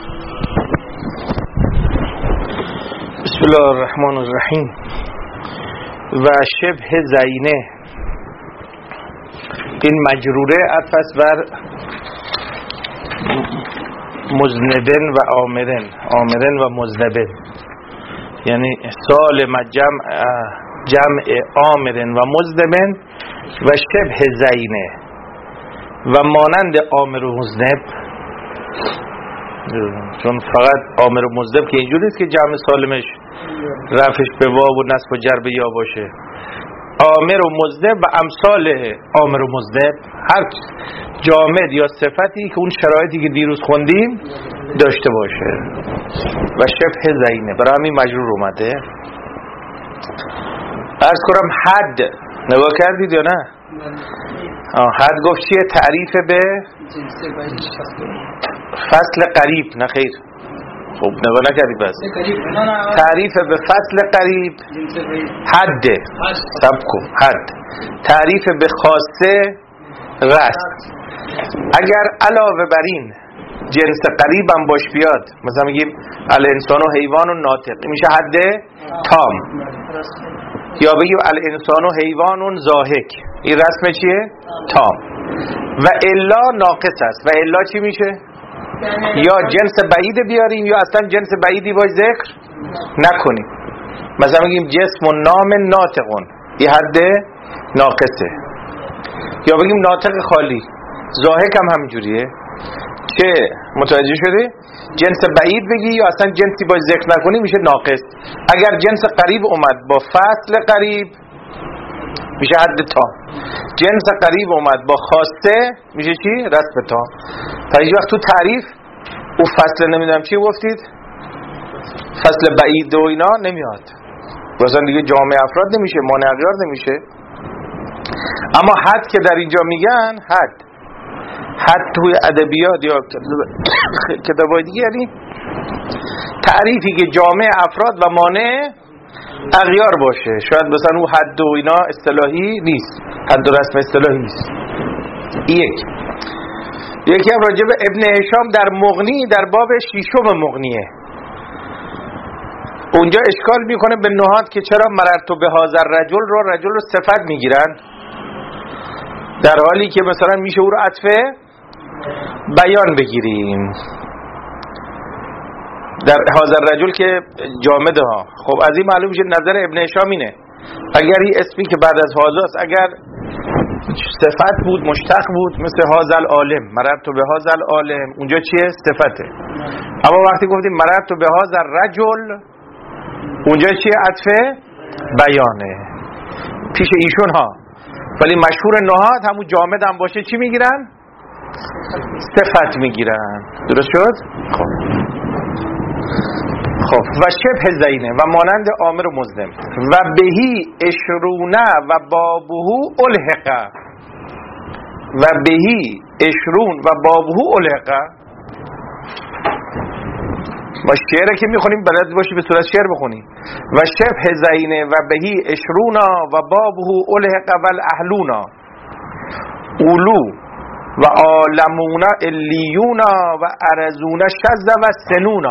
بسم الله الرحمن الرحیم. و شبه زینه، این مجروره عطف بر مذنبن و آمرن و مذنبن، یعنی سالم جمع آمرن و مذنبن و شبه زینه و مانند آمر و مذنب، چون فقط آمر و مذنب که اینجوری است که جمع سالمش رفعش به واو و نصب و جر به یا باشه. آمر و مذنب و امثال آمر و مذنب، هر جامد یا صفتی که اون شرایطی که دیروز خوندیم داشته باشه. و شبه زینه برای همین مجرور اومده. عرض کنم حد نگاه کردید یا نه؟ حد گفت چیه؟ تعریف به فصل قریب. نه خیر، خب نگاه نکردی بس. تعریف به فصل قریب حد سب کن. حد تعریف به خاصه رست. اگر علاوه بر این جنس قریب هم باش بیاد، مثلا میگیم الانسان و حیوان و ناطق، میشه حد تام. یا بگیم الانسان و حیوان و ضاحک، این رسم چیه؟ تام. و الا ناقص است. و الا چی میشه؟ یا جنس بعید بیاریم یا اصلا جنس بعیدی باش ذکر نکنیم. مثلا بگیم جسم و نام ناطقون، این حد ناقصه. یا بگیم ناطق خالی. ضاحک هم همینجوریه. چه متوجه شده؟ جنس بعید بگی یا اصلا جنسی باش ذکر نکنی میشه ناقص. اگر جنس قریب اومد با فصل قریب میشه حد تام. جنس قریب اومد با خاصه میشه چی؟ رسم تام. تا هیچ وقت تو تعریف او فصل نمیدونم چی گفتید، فصل بعید و اینا نمیاد، مثلا دیگه جامع افراد نمیشه، مانع اغیار نمیشه. اما حد که در اینجا میگن حد توی ادبیات یا کتابای دیگه یعنی تعریفی که جامع افراد و مانع اغیار باشه. شاید مثلا او حد و اینا اصطلاحی نیست، حد و رسم اصطلاحی نیست. یکی هم راجع به ابن هشام در مغنی، در باب شیشم مغنیه، اونجا اشکال میکنه به نحات که چرا مررتو به هذا الرجل رو رجل رو صفت میگیرن، در حالی که مثلا میشه او رو عطف بیان بگیریم. در هذا الرجل که جامده ها. خب از این معلوم میشه نظر ابن هشام اینه، اگر این اسمی که بعد از هذا است اگر صفت بود، مشتق بود، مثل هذا العالم، مررت به هذا العالم، اونجا چیه؟ صفته. اما وقتی گفتیم مررت به هذا الرجل، اونجا چیه؟ عطف بیانه پیش ایشون ها. ولی مشهور نحات همون جامد هم باشه چی میگیرن؟ صفت میگیرن. درست شد؟ خب و شبه زینه و مانند آمر و مذنب و بهی اشرونه و بابهو الحقه. و بهی اشرون و بابهو الحقه. ما شعره که میخونیم بلد باشی به صورت شعر بخونی. و شبه زینه و بهی اشرونا و بابهو الحقه و الاهلونا اولو و عالمونا الیونا و ارزونا شز و سنونا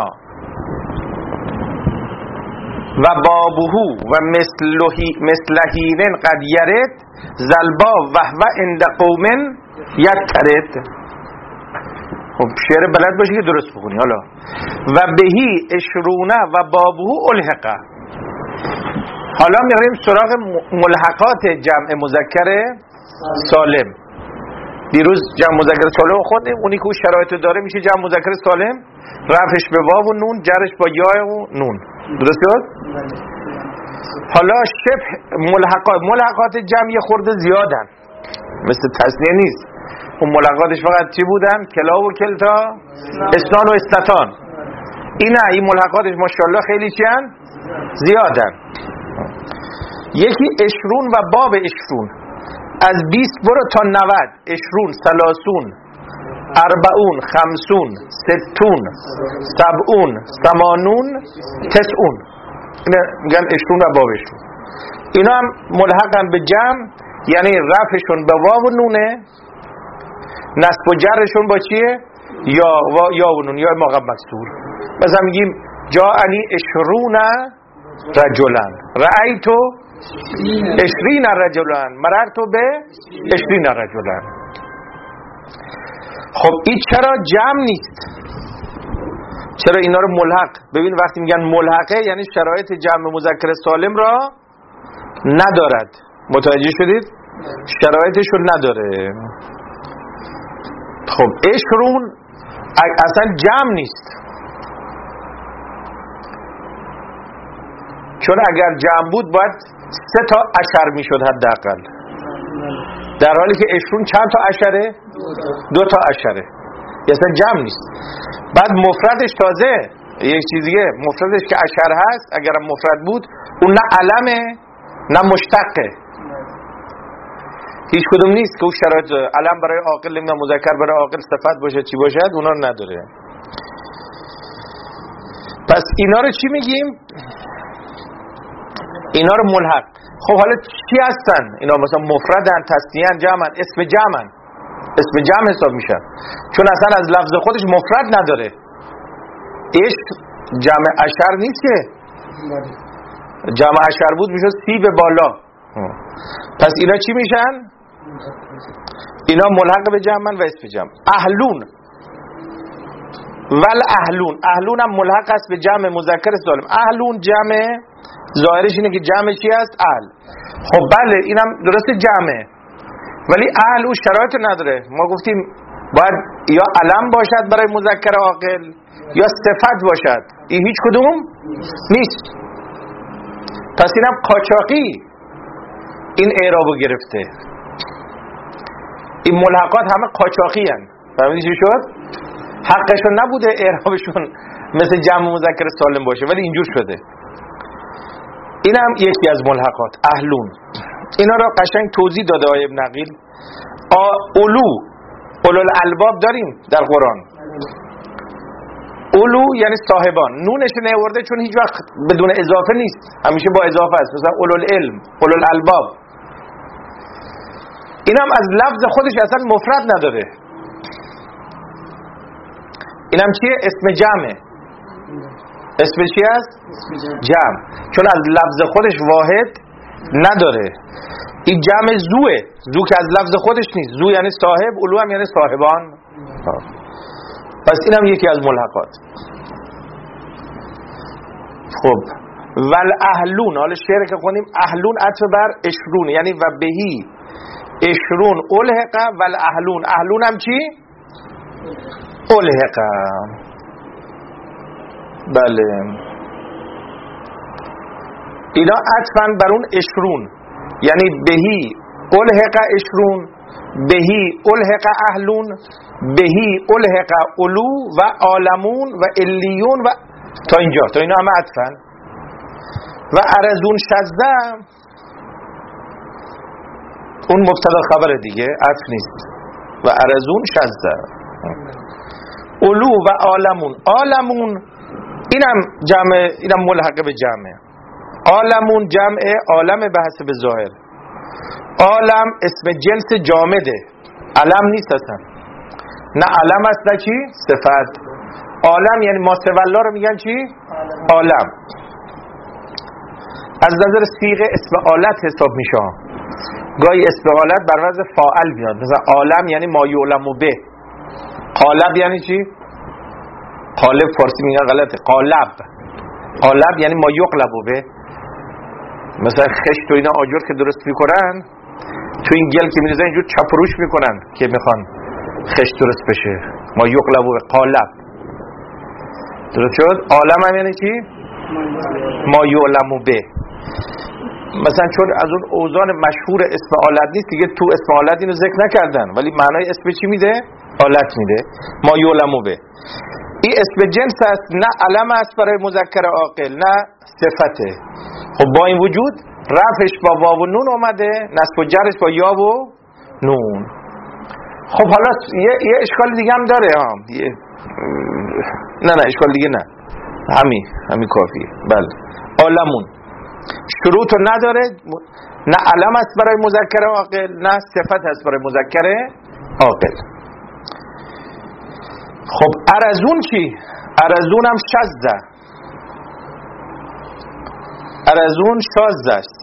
و بابهو و مثلهینن قد یرد زلبا وهو اند قومن یکترد. خب شعر بلد باشی که درست بخونی. حالا و بهی اشرونه و بابهو الحقه. حالا میریم سراغ ملحقات جمع مذکر سالم. دیروز جمع مذکر سالم خوندیم، اونی که شرایط داره میشه جمع مذکر سالم، رفعش به واو و نون، جرش با یا و نون. درست شد؟ حالا شبه ملحقات جمع یه خورده زیادن، مثل تثنیه نیست. اون ملحقاتش فقط چی بودن؟ کلا و کلتا، اسنان و استتان. این ملحقاتش ماشاءالله خیلی چیان؟ زیادن. یکی اشرون و باب اشرون، از 20 برو تا 90. اشرون، سلاسون، اربعون، خمسون، ستون، سبعون، ثمانون، تسعون. اینا میگن اشرون و باب اشرون. اینا هم ملحقن به جمع، یعنی رفعشون به واو و نونه، نصب و جرشون با چیه؟ یا و نون یا موقع مکسور. مثلا میگیم جاءنی 20 رجلا رأیتو 20 رجلا مررت به 20 رجلا. خب این چرا جمع نیست؟ چرا اینا رو ملحق؟ ببین وقتی میگن ملحقه یعنی شرایط جمع مذکر سالم را ندارد. متوجه شدید؟ شرایطش رو نداره. خب 20 اصلا جمع نیست، چون اگر جمع بود باید 3 تا عشر میشد حداقل، در حالی که 20 چند تا عشره؟ 2 تا عشره، اصلا جمع نیست. بعد مفردش تازه یک چیزیه، مفردش که عشر هست اگرم مفرد بود اون نه علمه نه مشتقه، هیچ کدوم نیست که اون شرایط علم برای عاقل نمیدونم مذکر برای عاقل صفت باشه چی باشد اونا رو نداره. پس اینا رو چی میگیم؟ اینا رو ملحق. خب حالا چی هستن اینا؟ مثلا مفردن، تثنیه‌ن، جمعن، اسم جمعن. اسم جمع حساب میشن چون اصلا از لفظ خودش مفرد نداره. عشق جمع عشر نیست که، جمع عشر بود میشد 30 به بالا. پس اینا چی میشن؟ اینا ملحق به جمعن و اسم جمع. اهلون ول اهلون، اهلون هم ملحق است به جمع مذکر سالم. اهلون جمع ظاهرش اینه که جمع چی است؟ اهل. خب بله اینم درست جمعه، ولی اهل او شرایط نداره. ما گفتیم باید یا علم باشد برای مذکر عاقل یا صفت باشد، این هیچ کدوم نیست. پس اینم قاچاقی این اعرابو گرفته. این ملحقات همه قاچاقی هن. فهمیدی چی شد؟ حقشون نبوده اعرابشون مثل جمع مذکر سالم باشه ولی اینجور شده. این هم یکی از ملحقات اهلون. اینا را قشنگ توضیح داده آیه ابن عقیل. اولو الالباب داریم در قرآن. اولو یعنی صاحبان، نونش نیاورده چون هیچ وقت بدون اضافه نیست، همیشه با اضافه است. مثلا اولو العلم، اولو الالباب. این هم از لفظ خودش اصلا مفرد نداره. این هم چیه؟ اسم جمعه. اسم چی است؟ جمع، چون از لفظ خودش واحد نداره. این جمع زوه، زو که از لفظ خودش نیست. زو یعنی صاحب، اولو هم یعنی صاحبان. پس این هم یکی از ملحقات. خب ول اهلون، حالا شعر که خونیم اهلون عطف بر 20 یعنی و بهی 20 الحق ول اهلون. اهلون هم چی؟ الحق. بله اینا عطفاً بر اون 20 یعنی بهی الحق 20 بهی الحق اهلون بهی الحق اولو و عالمون و الیون و تا اینجا، تا اینا همه عطفاً. و ارزون 16 اون مبتدا خبر دیگه، عطف نیست. و ارزون 16 اولو و عالمون. عالمون اینم جمع، اینم ملحقه به جمع. عالمون جمع عالم به حسب ظاهر. عالم اسم جنس جامده، علم نیست اصلا، نه علم است نه چی؟ صفت. عالم یعنی ما سوالا رو میگن چی؟ عالم. از نظر صیغه اسم آلت حساب میشه. گاهی اسم آلت بر وزن فاعل میاد، مثلا عالم یعنی ما یعلم به. قالب یعنی چی؟ قالب فارسی میگن غلطه، قالب. قالب یعنی ما یقلب به. مثلا خشت و اینا آجر که درست میکنن تو این گل که میریزن اینجور چپروش میکنن که میخوان خشت درست بشه. ما یقلب به قالب. درست شد؟ عالم هم یعنی چی؟ ما یعلم به. مثلا چون از اون اوزان مشهور اسم آلت نیست دیگه، تو اسم آلت اینو ذکر نکردن ولی معنای اسم چی میده؟ آلت میده. ما یعلم به. این اسم جنس است، نه علم است برای مذکر عاقل نه صفته. خب با این وجود رفعش با واو و نون اومده، نصب و جرش با یا و نون. خب حالا یه اشکال دیگه هم داره نه اشکال دیگه نه، همین کافیه. بله عالمون شروط رو نداره، نه علم است برای مذکر عاقل نه صفت است برای مذکر عاقل. خب ارزون چی؟ ارزون هم شزده، ارزون شازده است.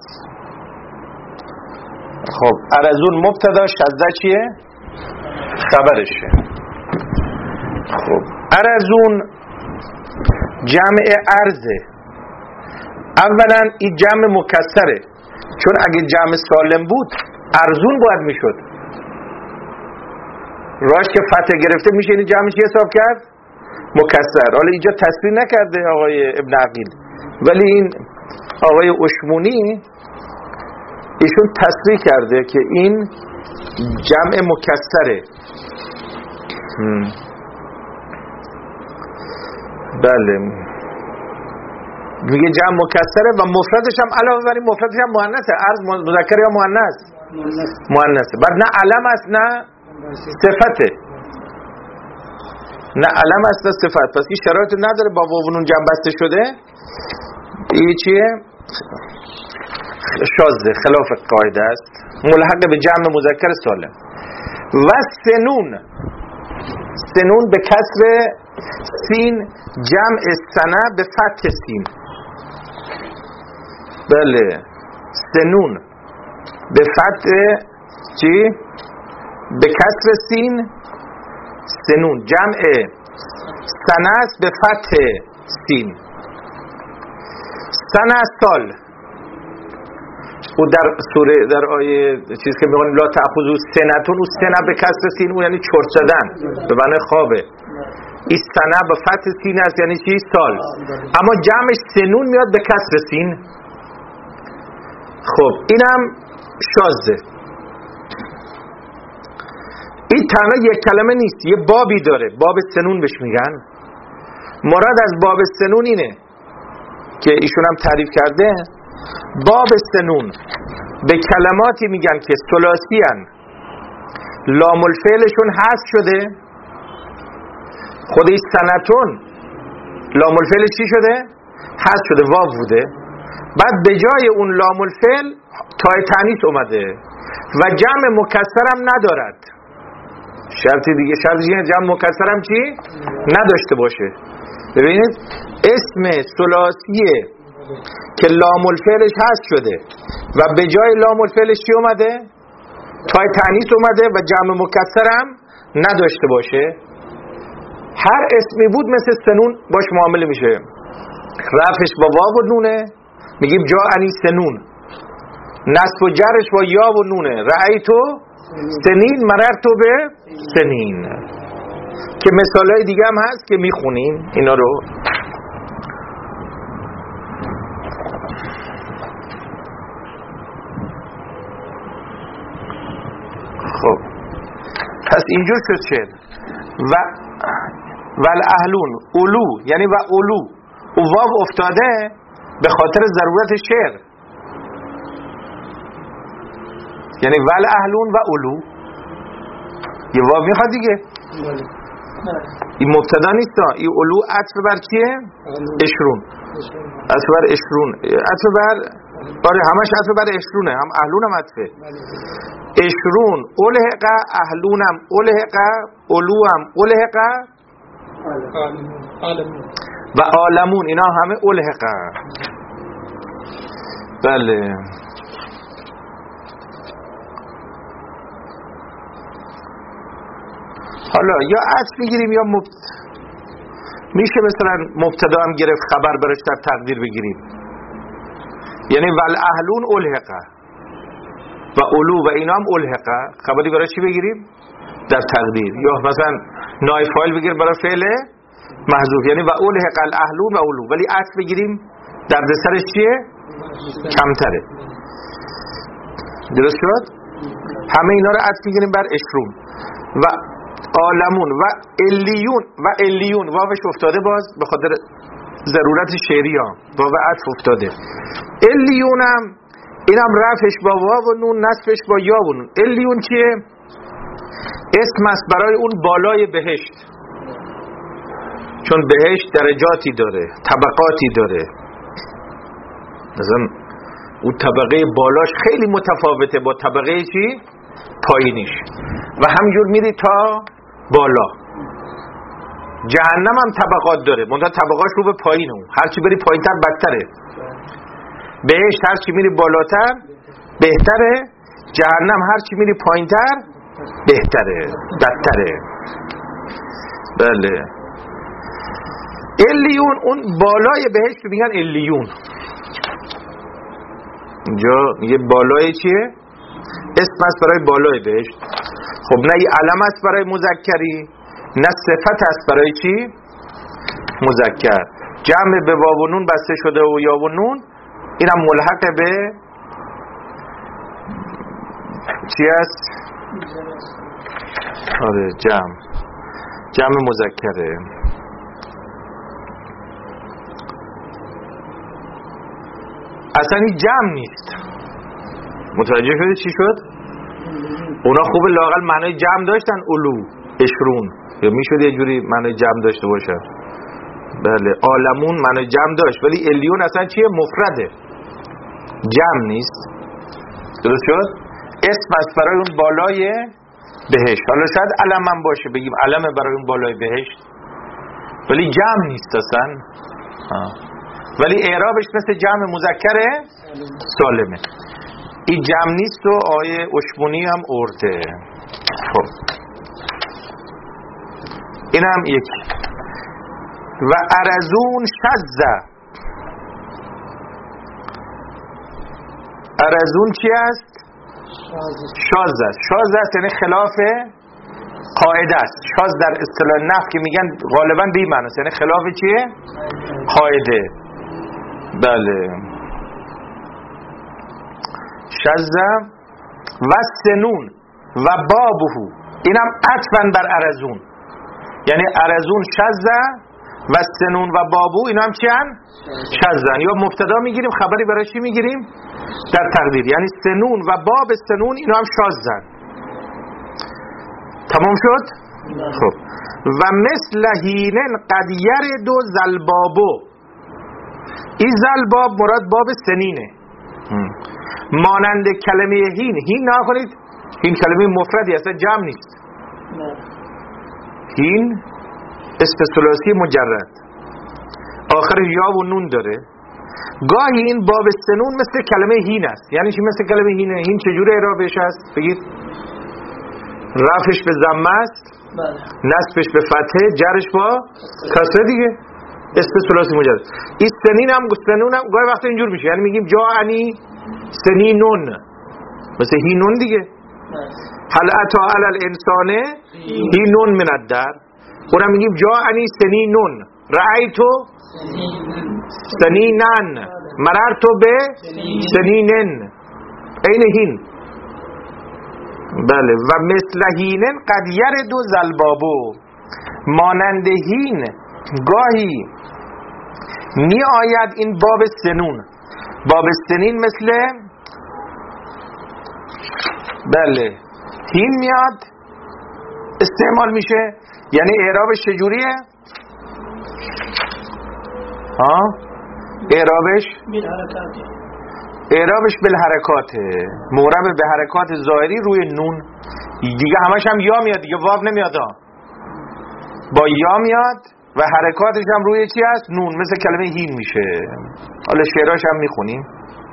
خب ارزون مبتدا، شازده چیه؟ خبرشه. خب ارزون جمع ارزه. اولا این جمع مکسره، چون اگه جمع سالم بود ارزون باید میشد. راش که فتح گرفته میشه این جمع چی حساب کرد؟ مکسر. حالا اینجا تصریح نکرده آقای ابن عقیل، ولی این آقای اشمونی ایشون تصریح کرده که این جمع مکسره. بله میگه جمع مکسره و مفردش هم علاوه بر این مفردش هم مؤنثه. ارز مذکر یا مؤنث؟ مؤنثه. بعد نه علم است نه صفته، نه علم است نه صفت. پس این شرایط نداره با واو و نون جمع بسته شده. این چیه؟ شاذه، خلاف قاعده است، ملحق به جمع مذکر سالم. و سنون، سنون به کسر سین، جمع سنه به فتح سین. بله سنون به فتح چی؟ به کسر سین، سنون جمع سنه است به فتح سین. سنه سال. او در سوره در آیه چیز که میگن لا تأخذوا سنتون، او سنه به کسر سین او یعنی چرت زدن به معنی خوابه. این سنه به فتح سین است یعنی چی؟ سال. اما جمعش سنون میاد به کسر سین. خب اینم شازه. این تنها یک کلمه نیست، یه بابی داره، باب سنون بهش میگن. مراد از باب سنون اینه که ایشون هم تعریف کرده. باب سنون به کلماتی میگن که ثلاثی ان، لام الفعلشون حذف شده. خودش سنتون لام الفعل چی شده؟ حذف شده، واو بوده. بعد به جای اون لام الفعل تای تانیث اومده و جمع مکسر هم ندارد. شرطی دیگه، شرطی جمع مکسر هم چی؟ نداشته باشه. ببینید اسم ثلاثیه که لام الفعلش حذف شده و به جای لام الفعلش چی اومده؟ تای تانیث اومده و جمع مکسر هم نداشته باشه. هر اسمی بود مثل سنون باش معامله میشه. رفعش با واو و نونه میگیم جاءنی سنون، نصب و جرش با یا و نونه رأیتو سنین مررتو به سنین، که مثالای دیگه هم هست که میخونیم اینا رو. خب پس اینجور شد شعر. و الاهلون اولو یعنی و اولو، و واو افتاده به خاطر ضرورت شعر، یعنی ول اهلون و اولو یه واو میخواد دیگه. این مبتدا نیست، این اولو عطف بر چیه؟ اشرون. عطف بر اشرون، عطف بر آره همش عطف بر اشرونه، هم اهلون هم عطفه. اشرون الحق، اهلونم الحق، اولوام الحق و عالمون، اینا همه الحق. بله حالا یا عطف میگیریم یا میشه مثلا مبتدا هم گرفت خبر برش در تقدیر بگیریم، یعنی ول اهلون الحقه و اولو و اینا هم الحقه، خبری برای چی بگیریم؟ در تقدیر. یا مثلا نایب فاعل بگیر برای فعل محذوف، یعنی و الحق الاهلون و اولو، ولی عطف بگیریم دردسرش چیه؟ کمتره. درست شد؟ همه اینا رو عطف میگیریم بر اشرون و عالمون و الیون. و الیون واوش افتاده باز به خاطر ضرورت شعری ها، واو عطف افتاده. الیون هم اینم رفعش با واو و نون، نصفش با یا و نون. الیون چیه؟ اسم است برای اون بالای بهشت، چون بهشت درجاتی داره، طبقاتی داره. مثلا اون طبقه بالاش خیلی متفاوته با طبقه چی؟ پایینیش، و همجور میری تا بالا. جهنم هم طبقات داره، منتها طبقاش رو به پایینه، هرچی بری پایینتر بدتره. بهشت هرچی میری بالاتر بهتره، جهنم هرچی میری پایینتر بهتره، بدتره. بله. الیون، اون بالای بهشت میگن الیون. اینجا میگه بالای چیه؟ اسم است برای بالای بهشت. خب نه ای علم است برای مذکری، نه صفت است برای چی؟ مذکر. جمع به واو و نون بسته شده و یا و نون، اینم ملحق به چی است؟ آره جمع مذکره. اصلا این جمع نیست. متوجه شده چی شد؟ اونا خوب لااقل معنای جمع داشتن، اولو، اشرون، یا میشد یه جوری معنای جمع داشته باشه. بله. عالمون معنای جمع داشت، ولی الیون اصلا چیه؟ مفرده، جمع نیست. درست شد؟ اسم است برای اون بالای بهشت. حالا شاید علم هم باشه، بگیم علمه برای اون بالای بهشت، ولی جمع نیست اصلا. ولی اعرابش مثل جمع مذکر سالمه. این جمع نیست و آیه اشمونی هم ارده. خب این هم یکی. و ارزون شزه. ارزون چی است؟ شاذ است. شاذ است یعنی خلاف قاعده است. شاذ در اصطلاح نحو که میگن غالبا به این معنی است، یعنی خلاف چیه؟ قاعده. بله. شذ و سنون و بابه، اینم عطفاً بر ارزون، یعنی ارزون شذ و سنون و بابو، اینا هم چی هن؟ شذن. یا مبتدا میگیریم خبری برای چی میگیریم؟ در تقدیر. یعنی سنون و باب سنون اینا هم شاذن. تمام شد؟ خب. و مثل هینن قد یرد و زلبابو، این زلباب مراد باب سنینه. مانند کلمه هین نکنید، هین کلمه مفردی اصلا جمع نیست. هین اسم ثلاثی مجرد، آخر یا و نون داره. گاهی این باب سنون مثل کلمه هین است. یعنی چی مثل کلمه هینه؟ هین چجوره اعرابش است؟ بگید. رفعش به ضمه است، نصبش به فتحه، جرش با کسره دیگه. اسم ثلاثی مجرد. این سنین هم گاهی وقتا اینجور میشه، یعنی میگیم جاءنی سنینون، مثل هینون دیگه. هل اتی علی الانسان هینون من الدهر، اونم میگیم جاءنی سنینون، رأیتو سنینن، مررتو به سنینن، این هین. بله. و مثل هینن قد یرد و زلبابو، مانند هین گاهی می آید این باب سنون. باب سنین مثل بله هین میاد استعمال میشه. یعنی اعرابش چجوریه؟ اعرابش بالحرکاته، مورب به حرکات ظاهری روی نون دیگه. همش هم یا میاد دیگه، واو نمیاد با یا میاد و حرکاتش هم روی چی هست؟ نون، مثل کلمه هین میشه. حالا شعراش هم میخونیم.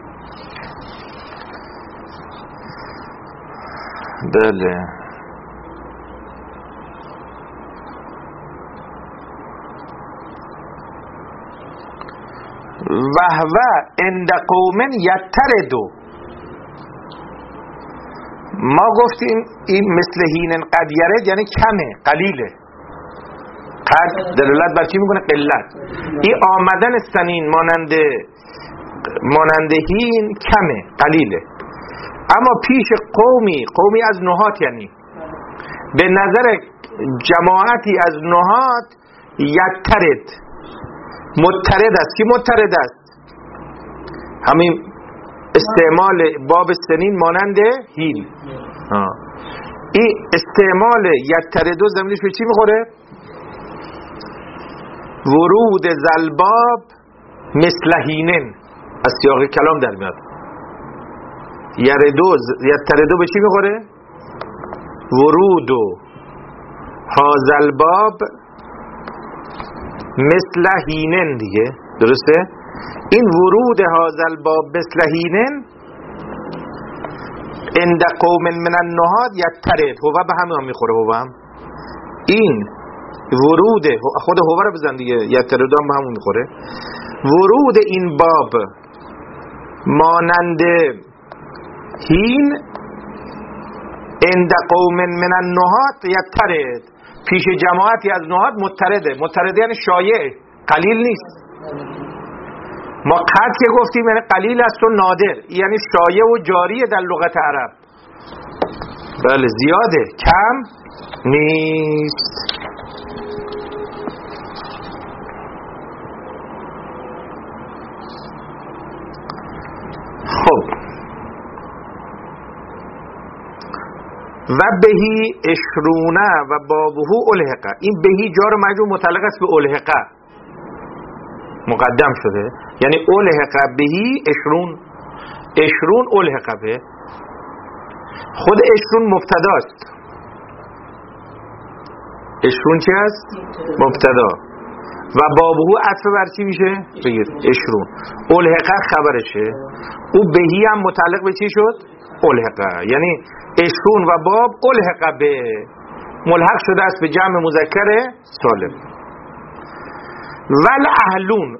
بله. وهو عند قوم یتردو، ما گفتیم این مثل هین قد یرد یعنی کمه، قلیله. قد دلالت بر چی میکنه؟ قلت. این آمدن سنین مانند هین کمه، قلیله. اما پیش قومی از نحات، یعنی به نظر جماعتی از نحات یترد، مترد است. کی مترد است؟ همین استعمال باب سنین مانند هیل. این استعمال یتردو زمینش به چی میخوره؟ ورود زلباب مثل هینن، از سیاق کلام در میاد. یتردو به چی میخوره؟ ورود هازلباب مثل هینن دیگه، درسته؟ این ورود هازل باب مثل هینن عند قوم من النهاد یترد، هو به همه هم میخوره. هو هم این ورود خود هو رو بزن دیگه، یترد هم به همون میخوره. ورود این باب مانند هین عند قوم من النهاد یترد، پیش جماعتی از نهاد مترده. مترده یعنی شایع، قلیل نیست. ما قد که گفتیم یعنی قلیل است و نادر، یعنی شایع و جاریه در لغت عرب. بله زیاده، کم نیست. خب و بهی اشرونه و بابهو الحقه، این بهی جار مجرور متعلق است به الحقه، مقدم شده، یعنی الحقه بهی اشرون الحقه به. خود اشرون مبتداست. اشرون چی است؟ مبتدا. و بابهو عطف بر چی میشه؟ بگیر اشرون. الحقه خبرشه. او بهی هم متعلق به چی شد؟ الحقه، یعنی اشرون و باب الحقه به، ملحق شده است به جمع مذکر سالم. ول اهلون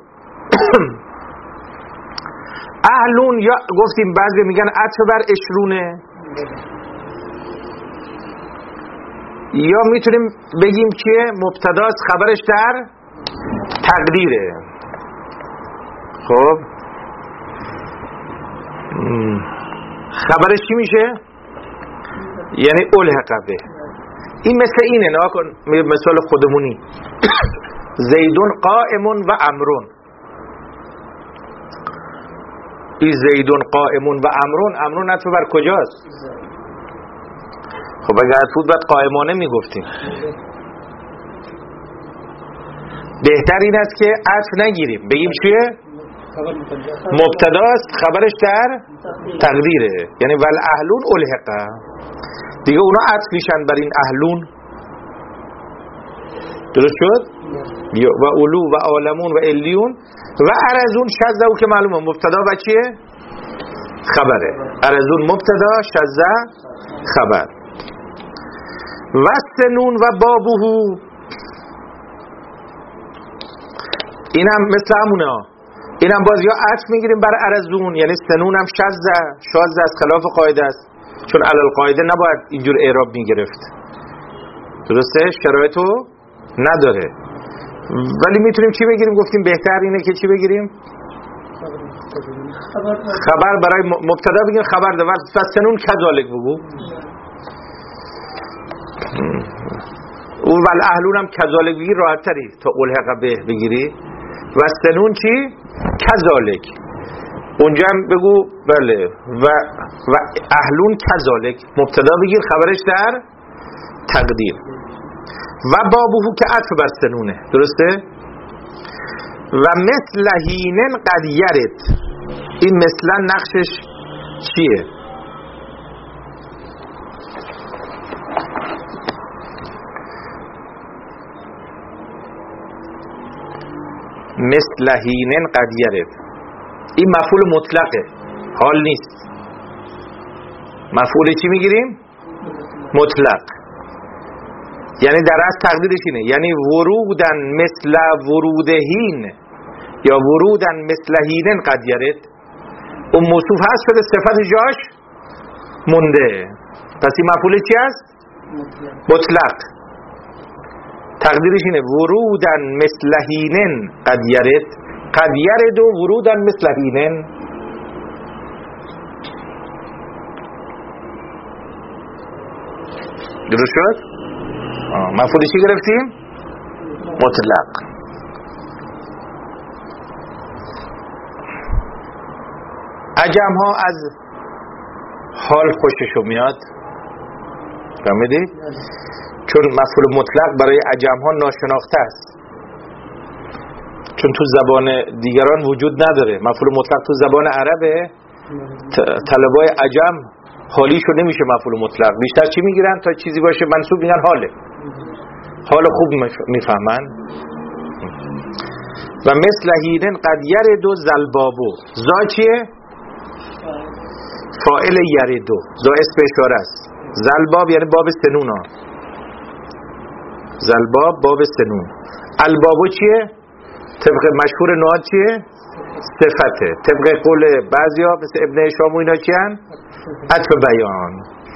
اهلون یا گفتیم بعضی میگن عطف بر اشرونه، یا میتونیم بگیم که مبتداست خبرش در تقدیره. خب خبرش چی میشه؟ یعنی الحقه به. این مثل اینه، نها کن مثال خودمونی زیدون قائمون و امرون. این زیدون قائمون و امرون عطف بر کجاست؟ خب اگر عطف بود باید قائمانه میگفتیم. بهتر این است که عطف نگیریم، بگیم چیه؟ مبتداست خبرش در تقدیره، یعنی ول اهلون الحقه دیگه. اونا عطف میشن بر این اهلون، درست شد؟ و اولو و عالمون و الیون و ارزون شزه، او که معلومه مبتدا و چیه؟ خبره. ارزون مبتدا، شزه خبر. و سنون و بابوهو، این هم مثل همونه، این هم باز یا عطف میگیریم بر ارزون، یعنی سنون هم شاذ است، خلاف قاعده است، چون علل قاعده نباید اینجور اعراب میگرفت، درسته؟ شرایطو نداره. ولی میتونیم چی بگیریم؟ گفتیم بهتر اینه که چی بگیریم؟ خبر برای مبتدا بگیم خبر ده. و سنون کذالک بگو. او ول اهلون هم کذالک بگیر راحت تری تا الحق به بگیری. و سنون چی؟ کذالک. اونجا هم بگو بله و اهلون کذالک، مبتدا بگیر خبرش در تقدیر. و بابوهو که عطف بر سنونه، درسته؟ و مثل هینن قد یرد، این مثلا نقشش چیه؟ مثل هینن قد یرد، این مفعول مطلقه، حال نیست. مفعول چی میگیریم؟ مطلق. یعنی در از تقدیرش اینه، یعنی ورودن مثل ورودهین یا ورودن مثل هینن قد یرد. اون موصوف هست شده، صفت جاش مونده، پس این مفعول چی هست؟ مطلق. تقدیرش اینه ورودن مثل هینن قد یرد، قد یرد و ورودن مثل هینن. درست شد؟ مفعول چی گرفتیم؟ مطلق. عجم ها از حال خوششو میاد، فهمیدی؟ چون مفعول مطلق برای عجم ها ناشناخته است، چون تو زبان دیگران وجود نداره. مفعول مطلق تو زبان عربه، طلبای عجم حالیشو نمیشه مفعول مطلق، بیشتر چی میگیرن؟ تا چیزی باشه منصوب میگن حاله، حال خوب میفهمن. و مثل هیرن قد یردو زلبابو. زا چیه؟ فاعل یردو. زا اسم اشاره است. زلباب یعنی باب سنون ها. زلباب باب سنون. البابو چیه؟ طبق مشهور نواد چیه؟ صفته. طبق قول بعضی ها مثل ابن هشام و اینا چیان؟ عطف بیان.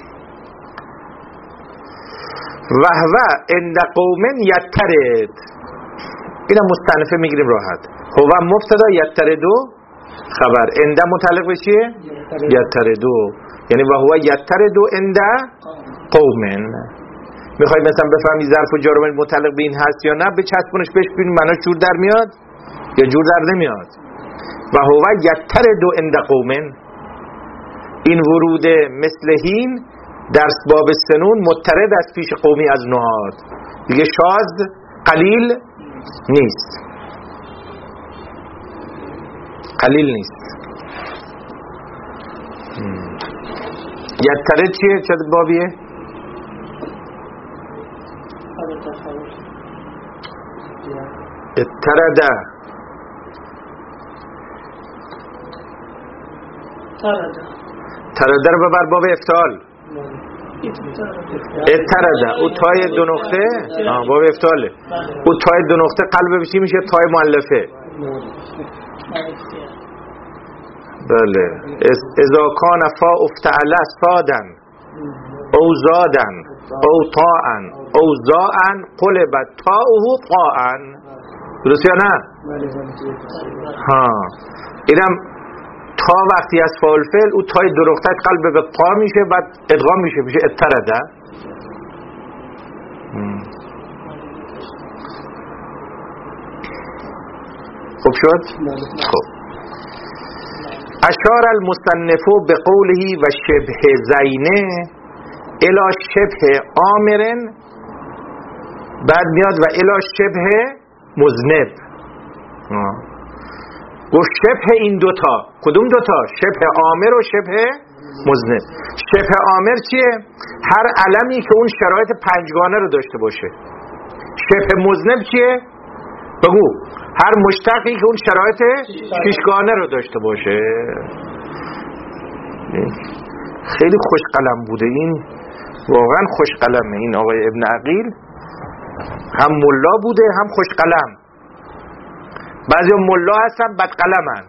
وهو عند قوم یترد. اینا مستأنفه میگیریم راحت. هو مبتدا یتردو خبر. عند متعلق به چیه؟ یتردو. یعنی وهو یتردو عند قوم. میخوای مثلا بفهمی ظرف و جار و مجرور متعلق به این هست یا نه، بچسبونش بهش ببین معناش جور در میاد یا جور در نمیاد. و هو یتردو عند قوم. این ورود مثل هین در باب سنون مترد از پیش قومی از نهاد دیگه، شاذ قلیل نیست. قلیل نیست. یترد چیه؟ چه بابیه؟ اترده. ترده رو ببر باب افتعال. اترده او تای دو نقطه باب افتعاله. او تای دو نقطه قلب بشی میشه تای مؤلفه. بله. اذا کان فا افتعل صادن او زادن او طاعن او زاعن قلبت تاؤه طاعن. درست یا نه؟ ها. اینم تا وقتی از فاعل فعل او تای دو نقطه قلب به طا میشه، بعد ادغام میشه اترده. خوب شد؟ خب. اشار المصنف بقوله و شبه زینه الی شبه آمرن، بعد میاد و الی شبه مذنب. گفت شبه این دوتا. کدوم دوتا؟ شبه آمر و شبه مذنب. شبه آمر چیه؟ هر علمی که اون شرایط پنجگانه رو داشته باشه. شبه مذنب چیه؟ بگو. هر مشتقی که اون شرایط ششگانه رو داشته باشه. خیلی خوش قلم بوده این، واقعا خوش قلمه این آقای ابن عقیل. هم ملا بوده هم خوش قلم. بعضی ملا هستن بد قلمن،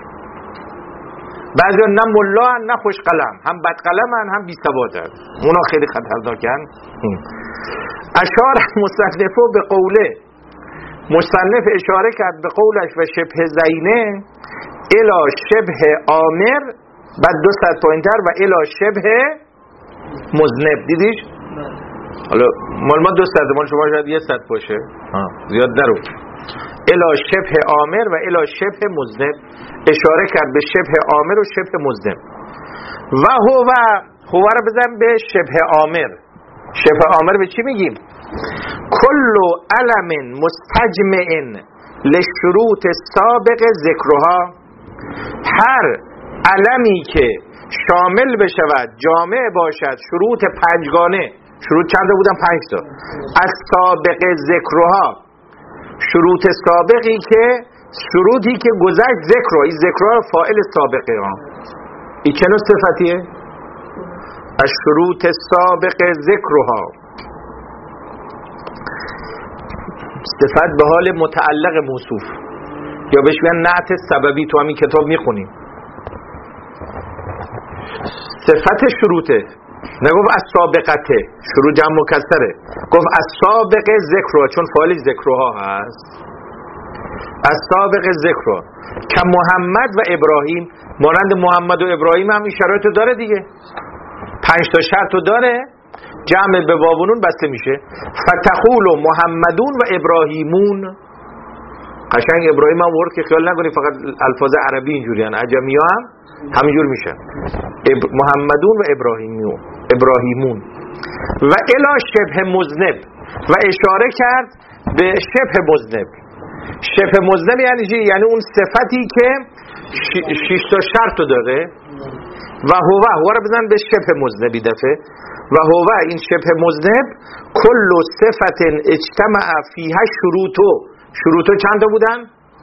بعضی نه ملا نه خوش قلم، هم بد قلمن هم بی سوادن. اونا خیلی خطرناکن. اشار مصنفو به قوله، مصنف اشاره کرد به قولش و شبه زینه الی شبه آمر، بعد 2 سطر پایینتر و الی شبه مذنب. دیدیش؟ حالا مال ما 2 سطر، مال شما شاید 1 سطر باشه، زیاد نرو. الی شبه آمر و الی شبه مذنب. اشاره کرد به شبه آمر و شبه مذنب. و هو رو بزن به شبه آمر. شبه آمر به چی میگیم؟ کل علم مستجمع لشروط سابق ذکرها، هر علمی که شامل بشود، جامع باشد شروط پنجگانه. شروط چند بودن؟ 5 تا. از سابق ذکرها، شروط سابقی که شروطی که گذشت ذکرها. این ذکرها فاعل سابقه ها. این چه نوع صفتیه؟ از شروط سابق ذکرها. صفت به حال متعلق موصوف، یا بهش میگن نعت سببی. تو همین کتاب میخونیم صفت شروطه، نگفت از سابقته. شروع جمع مکسره، گفت از سابق ذکرها، چون فاعل ذکرها هست. از سابق ذکرها که محمد و ابراهیم، مانند محمد و ابراهیم هم این شرایط رو داره دیگه. 5 تا شرط رو داره، جمع به واونون بسته میشه. فتقول محمدون و ابراهیمون. قشنگ ابراهیم هم ورد که خیال نکنی فقط الفاظ عربی اینجوری هن، عجمی ها هم همینجور میشن. محمدون و ابراهیمون. و الی شبه مذنب، و اشاره کرد به شبه مذنب. شبه مذنب یعنی چی؟ یعنی اون صفتی که 6 تا شرط داره. و هو رو بزن به شبه مذنبی دفعه. و هو این شبه مذنب کل صفت اجتمع فیها شروطو. شروطو چند تا بودن؟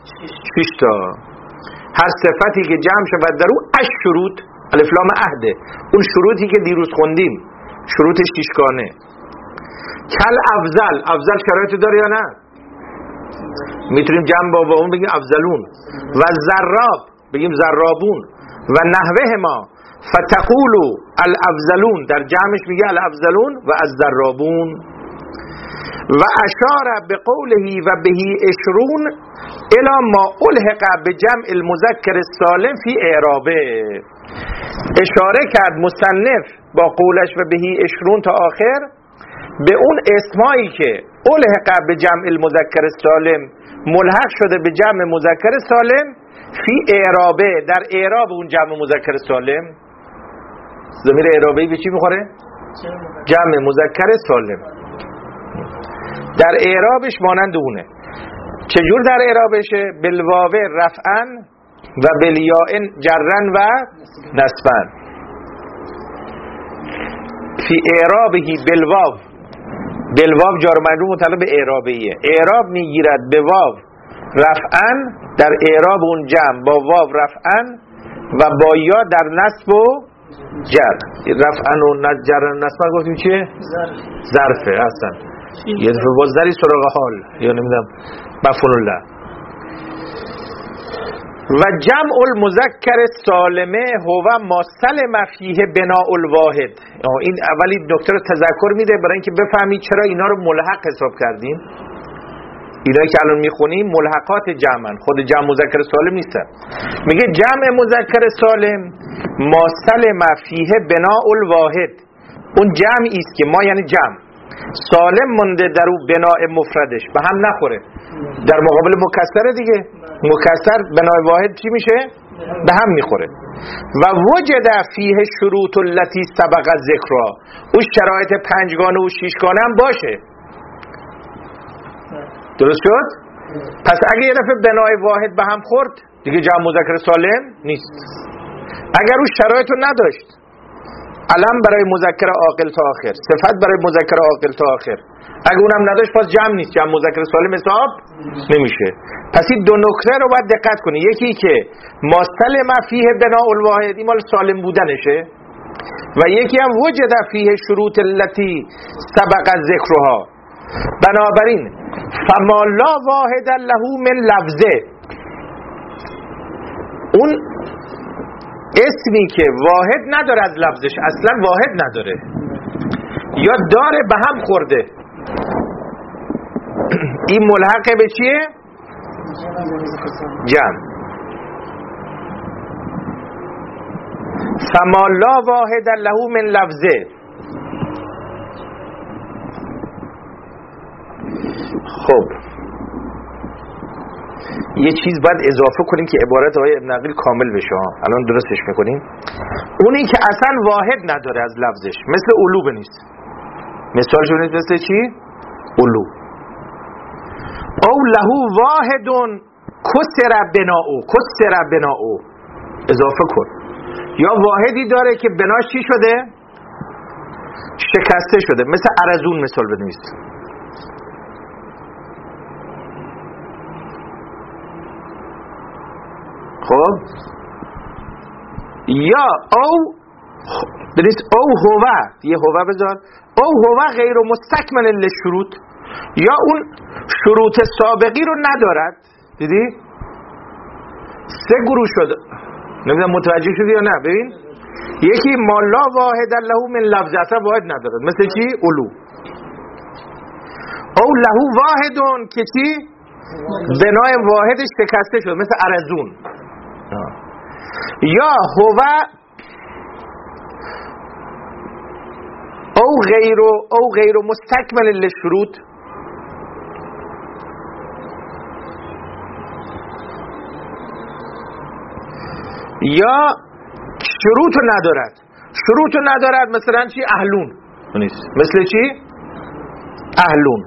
6 تا. هر صفتی که جمع شود در او شروط الف لام عهده، اون شروطی که دیروز خوندیم، شروط 6 گانه. کل افضل، افضل شرایط داره یا نه؟ میتونیم جمع با اون بگیم افضلون. و ضراب بگیم ضرابون. و نحوه ما فتقولو الافضلون، در جمعش میگه الافضلون و الضرابون. و اشار بقوله و بهی 20 الی ما الحق بجمع المذکر السالم فی اعرابه. اشاره کرد مصنف با قولش و بهی 20 تا آخر به اون اسمایی که الحق بجمع المذکر السالم، ملحق شده به جمع مذکر سالم، فی اعرابه، در اعراب اون جمع مذکر سالم. ضمیر اعرابی به چی میخوره؟ جمع مذکر سالم. در اعرابش مانند اونه. چجور در اعرابشه؟ بالواو رفعا و بالیاء جرا و نصبا. فی اعرابه بالواو، بالواو جار مجرور متعلق به اعرابیه. اعراب میگیرد به واو رفعا، در اعراب اون جمع با واو رفعا و با یا در نصب و جر. رفعا و جر و نصبا گفتیم چیه؟ ظرفه اصلا. یه دفعه باز داری سراغ حال یا نمیدونم مفعول الله. و جمع المذکر سالمه هو ما سلم فیه بناء الواحد. این اولی نکته رو تذکر میده برای اینکه بفهمید چرا اینا رو ملحق حساب کردیم. اینایی که الان میخونیم ملحقات جمعن، خود جمع مذکر سالم نیستن. میگه جمع مذکر سالم ما سلم فیه بناء الواحد، اون جمعی است که ما یعنی جمع سالم مونده در اون بناء مفردش به هم نخوره. در مقابل مکسر دیگه، مکسر بناء واحد چی میشه؟ به هم میخوره. و وجد فیه شروط التي سبق ذکرها، اون شرایط 5 گانه و 6 گانه هم باشه. درست شد؟ پس اگه یه دفعه بناء واحد به هم خورد دیگه جمع مذکر سالم نیست. اگر اون شرایط رو نداشت، علم برای مذکر عاقل تا آخر، صفت برای مذکر عاقل تا آخر، اگه اونم نداشت پس جمع نیست، جمع مذکر سالم حساب نمیشه. پس این دو نکته رو باید دقت کنی. یکی که ما سلم فیه بناء الواحد، این مال سالم بودنشه، و یکی هم وجد فیه شروط التي سبق ذکرها. بنابراین فما لا واحد له من لفظه، اون اسمی که واحد نداره از لفظش، اصلا واحد نداره یا داره به هم خورده، این ملحقه به چیه؟ جمع. فما لا واحد له من لفظه. خب یه چیز باید اضافه کنیم که عبارت آقای ابن عقیل کامل بشه. الان درستش میکنیم. اونی که اصلا واحد نداره از لفظش، مثل علو بنویس. مثال شونید مثل چی؟ علو. او له واحدون کسر بناؤ، کسر بناؤ اضافه کن. یا واحدی داره که بناش چی شده؟ شکسته شده. مثل ارزون مثال بنویس. خب یا او بنویس او هو، یه هو بذار، او هو غیر مستکمل للشروط، یا اون شروط سابقی رو ندارد. دیدی؟ 3 گروه شد. نمیدونم متوجه شدی یا نه. ببین یکی ما لا واحد له من لفظ، اصلا واحد ندارد. مثل چی؟ علو. او له واحدون که چی؟ بنای واحدش شکسته شد، مثل ارزون. یا هو او غیر مستکمل للشروط، یا شروط ندارد. شروط ندارد مثلا چی؟ اهلون نیست. مثل چی؟ اهلون.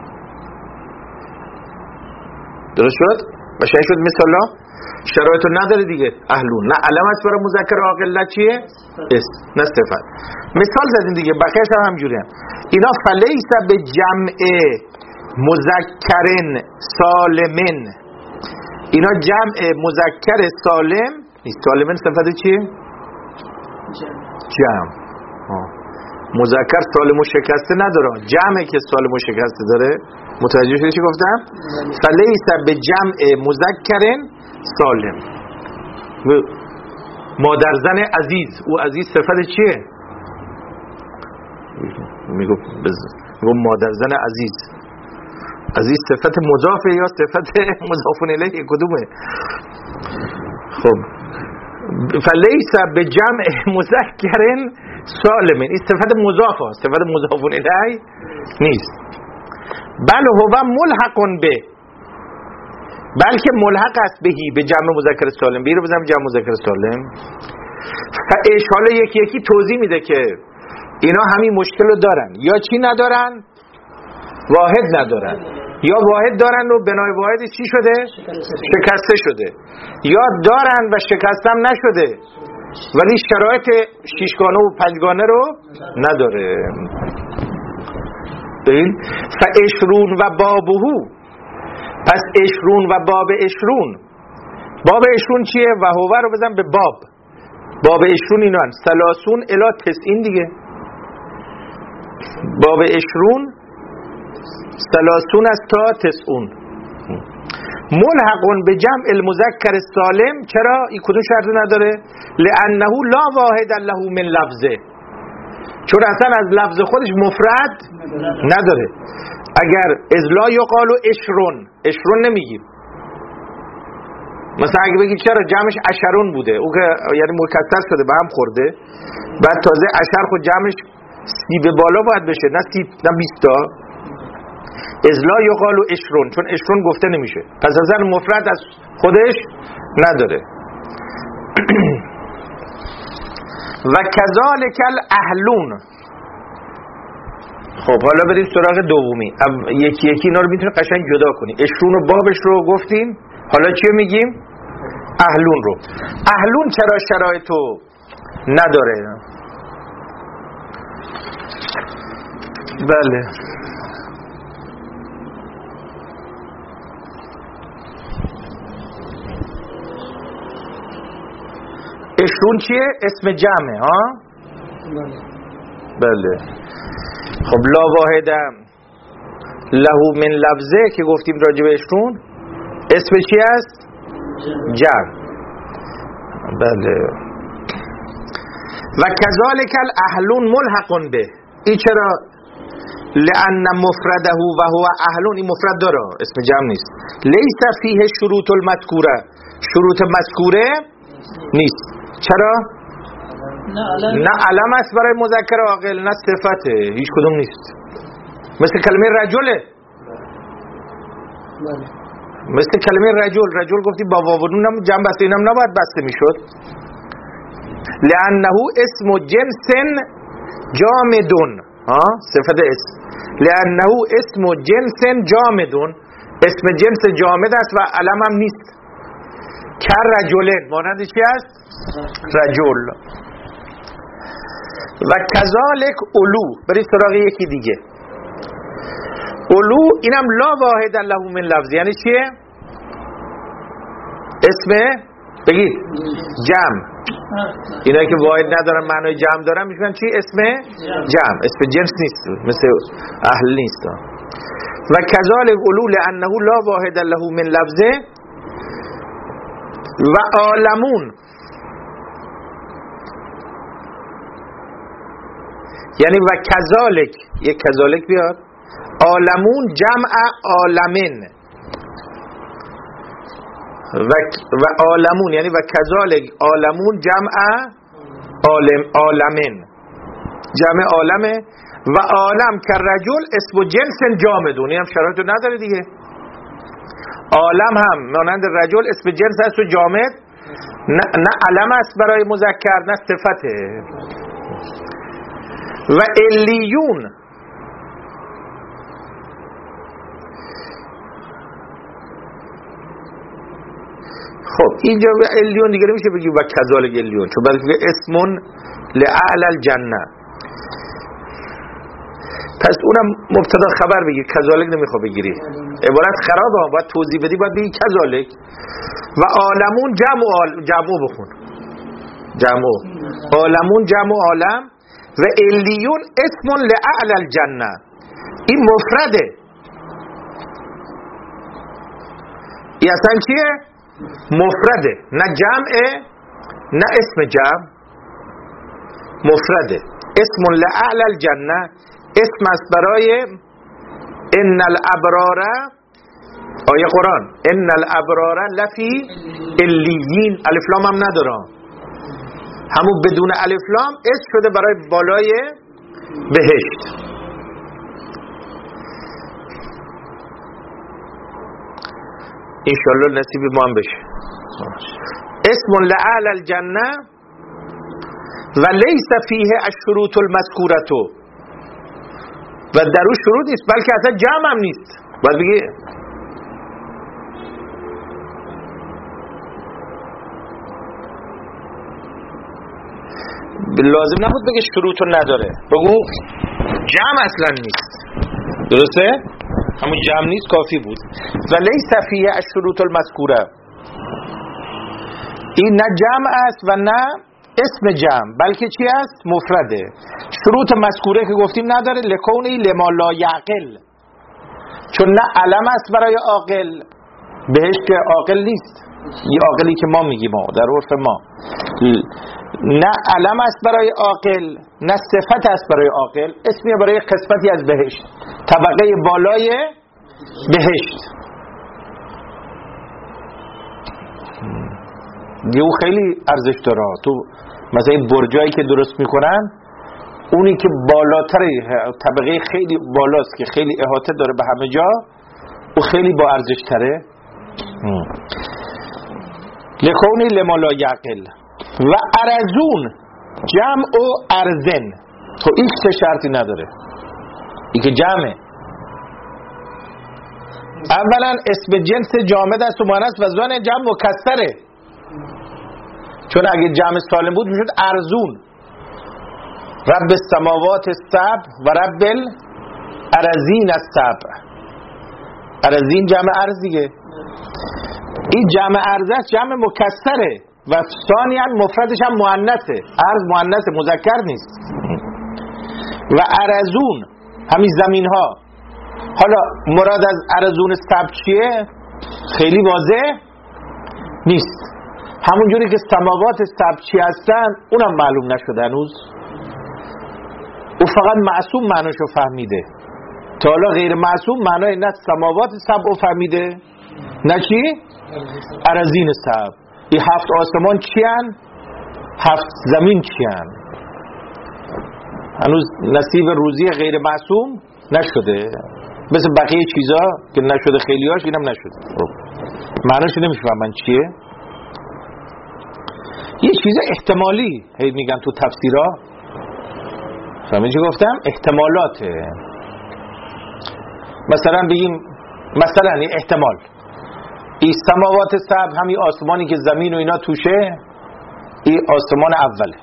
درست شد؟ باشه شد مثلا شرایط نداره دیگه. اهلون نه علم است برای مذکر عاقل، چیه؟ اسم، نه صفت. مثال زدیم دیگه، بقیه‌اش هم همجوری هم. اینا فلیس به جمع مذکر سالمن اینا جمع مذکر سالم نیست. سالم صفت چیه؟ جمع. مذکر سالم و شکسته نداره، جمعه که سالم و شکسته داره. متوجه شدی چی گفتم؟ فلیس به جمع مذکر سالم. مادر زن عزیز، او عزیز صفت چیه؟ میگو مادر زن عزیز. عزیز صفت مضافه یا صفت مضاف الیه؟ کدومه؟ خب فلیس به جمع مذکر سالم، این صفت مضافه، صفت مضاف الیه نیست. بل هو ملحق به، بلکه ملحق است بهی، به جمع مذکر سالم. بیرو بزنم جمع مذکر سالم. حالا یکی یکی توضیح میده که اینا همین مشکل رو دارن، یا چی ندارن؟ واحد ندارن، یا واحد دارن و بنای واحد چی شده؟ شکسته شده. یا دارن و شکستم نشده ولی شرایط شیشگانه و پنجگانه رو نداره. ببین فاشرون و بابهو، پس اشرون و باب اشرون. باب اشرون چیه؟ و هو رو بزن به باب. باب اشرون اینا هن سلاسون الی تسعین دیگه. باب اشرون سلاسون است تا تسعون. ملحقون به جمع المذکر سالم. چرا؟ این کدوم شرط نداره؟ لانه لا واحد له من لفظه، چون اصلا از لفظ خودش مفرد نداره. اگر ازلا یقالو اشرون، اشرون نمیگیم. مثلا اگه بگی چرا جمعش عشرون بوده، او که یعنی مکسر شده به هم خورده، بعد تازه عشر خود جمعش سی به بالا باید بشه، نه سی نه 20 تا. ازلا یقالو اشرون، چون اشرون گفته نمیشه، پس اصلا مفرد از خودش نداره. و کذالک الاهلون. خب حالا بریم سراغ دومی. یکی یکی اینا رو میتونه قشنگ جدا کنی. اشرون و بابش رو گفتیم، حالا چی میگیم؟ اهلون رو. اهلون چرا شرایطو نداره؟ بله اشرون چیه؟ اسم جمعه ها؟ بله. خب لا واحدم لهو من لفظه که گفتیم راجع به اشرون، اسم چی است؟ جمع. بله. و کذالک الاهلون ملحقون به. این چرا؟ لان مفرده و هو اهلون، این مفرد داره، اسم جمع نیست. لیس فیه شروط المذکوره، شروط مذکوره نیست. چرا؟ نه علم است برای مذکر عاقل، نه صفته، هیچ کدوم نیست. مثل کلمه رجله، مثل کلمه رجل گفتی با واو و نون جمع بسته، اینم نباید بسته میشد. لانه اسم جنس جامدون، صفت اسم. لانه اسم جنس جامدون، اسم جنس جامد است و علم هم نیست. کر رجلن، مانند چی است؟ رجل. و کذالک علو. برای سراغ یکی دیگه. علو اینم لا واحد له من لفظ، یعنی چیه؟ اسم بگید جمع. اینایی که واحد ندارن معنای جمع دارن میشن چی؟ اسم جمع، اسم جنس نیست، مثل اهل نیست. و کذالک علو لانه لا واحد له من لفظه. و عالمون یعنی و کذالک، یک کذالک بیاد. عالمون جمع عالمین و عالمون یعنی و کذالک عالمون جمع عالمین، جمع عالمه. و عالم که رجل اسم جنس جامدون، این هم شرایطو نداره دیگه. عالم هم مانند رجل اسم جنس است و جامد، نه علم است برای مذکر نه صفته. و الیون خب اینجا الیون دیگه نمیشه بگی و کذالک الیون، چون بلکه اسمون لعل الجنه. پس اونم مبتدا خبر بگیر، کذالک نمیخواد بگیری، عبارت خرابه، باید توضیح بدی، باید بگی کذالک. و عالمون جمع بخون، جمع عالمون جمع عالم و علیون اسم لأعلی الجنه. این مفرده، این اصلا چیه؟ مفرده، نه جمعه نه اسم جمع، مفرده. اسم لأعلی الجنه اسم است برای ان الابرار، آیه قرآن، ان الابرار لفی علیین، الف لام هم نداره، همون بدون الف لام اسم شده برای بالای بهشت. انشالله نصیب ما هم بشه. اسم لأعلی الجنه و لیس فیه الشروط المذکورة، و در اون شروط نیست، بلکه اصلا جمع هم نیست. باید بگی لازم نبود بگه شروط رو نداره، بگو جمع اصلا نیست، درسته؟ همون جمع نیست کافی بود. و لیس فیه الشروط المذکوره، این نه جمع است و نه اسم جمع، بلکه چی است؟ مفرده. شروط مذکوره که گفتیم نداره، لکونی لما لا یعقل، چون نه علم است برای عاقل، بهش که عاقل نیست، یه عاقلی که ما میگیم در عرف ما، نه علم است برای عاقل نه صفت است برای عاقل، اسمی برای قسمتی از بهشت، طبقه بالای بهشت. او خیلی ارزش داره. تو مثلا این برجایی که درست میکنن، اونی که بالاتره، طبقه خیلی بالاست که خیلی احاطه داره به همه جا، او خیلی با ارزش تره. لکونی لما لا یعقل و ارزون جمع و ارزن. تو این سه شرطی نداره، این که جمعه. اولا اسم جنس جامد است و مؤنث و زن جمع مکسره، چون اگه جمع سالم بود میشد ارزون. رب السماوات السبع و رب الارضین السبع. ارضین جمع ارض دیگه، این جمع ارض است، جمع مکسره و ثانیاً مفردش هم مؤنثه، ارض مؤنثه مذکر نیست. و ارزون همین زمین ها. حالا مراد از ارزون سبع چیه؟ خیلی واضح نیست. همون جوری که سماوات سبع چی هستن اونم معلوم نشده هنوز. او فقط معصوم معناشو فهمیده، تا حالا غیر معصوم معنای نه سماوات سبع فهمیده نه چی؟ ارضین سبع. این 7 آسمان چی هن؟ 7 زمین چی هن؟ هنوز نصیب روزی غیر معصوم نشده، مثل بقیه چیزا که نشده خیلیاش اینم نشده. معناشو نمیفهمن چیه. یه چیز احتمالی هی میگن تو تفسیرها، فهمی چی گفتم؟ احتمالاته. مثلا بگیم مثلا این احتمال این سماوات سبع همین آسمانی که زمین و اینا توشه، این آسمان اوله.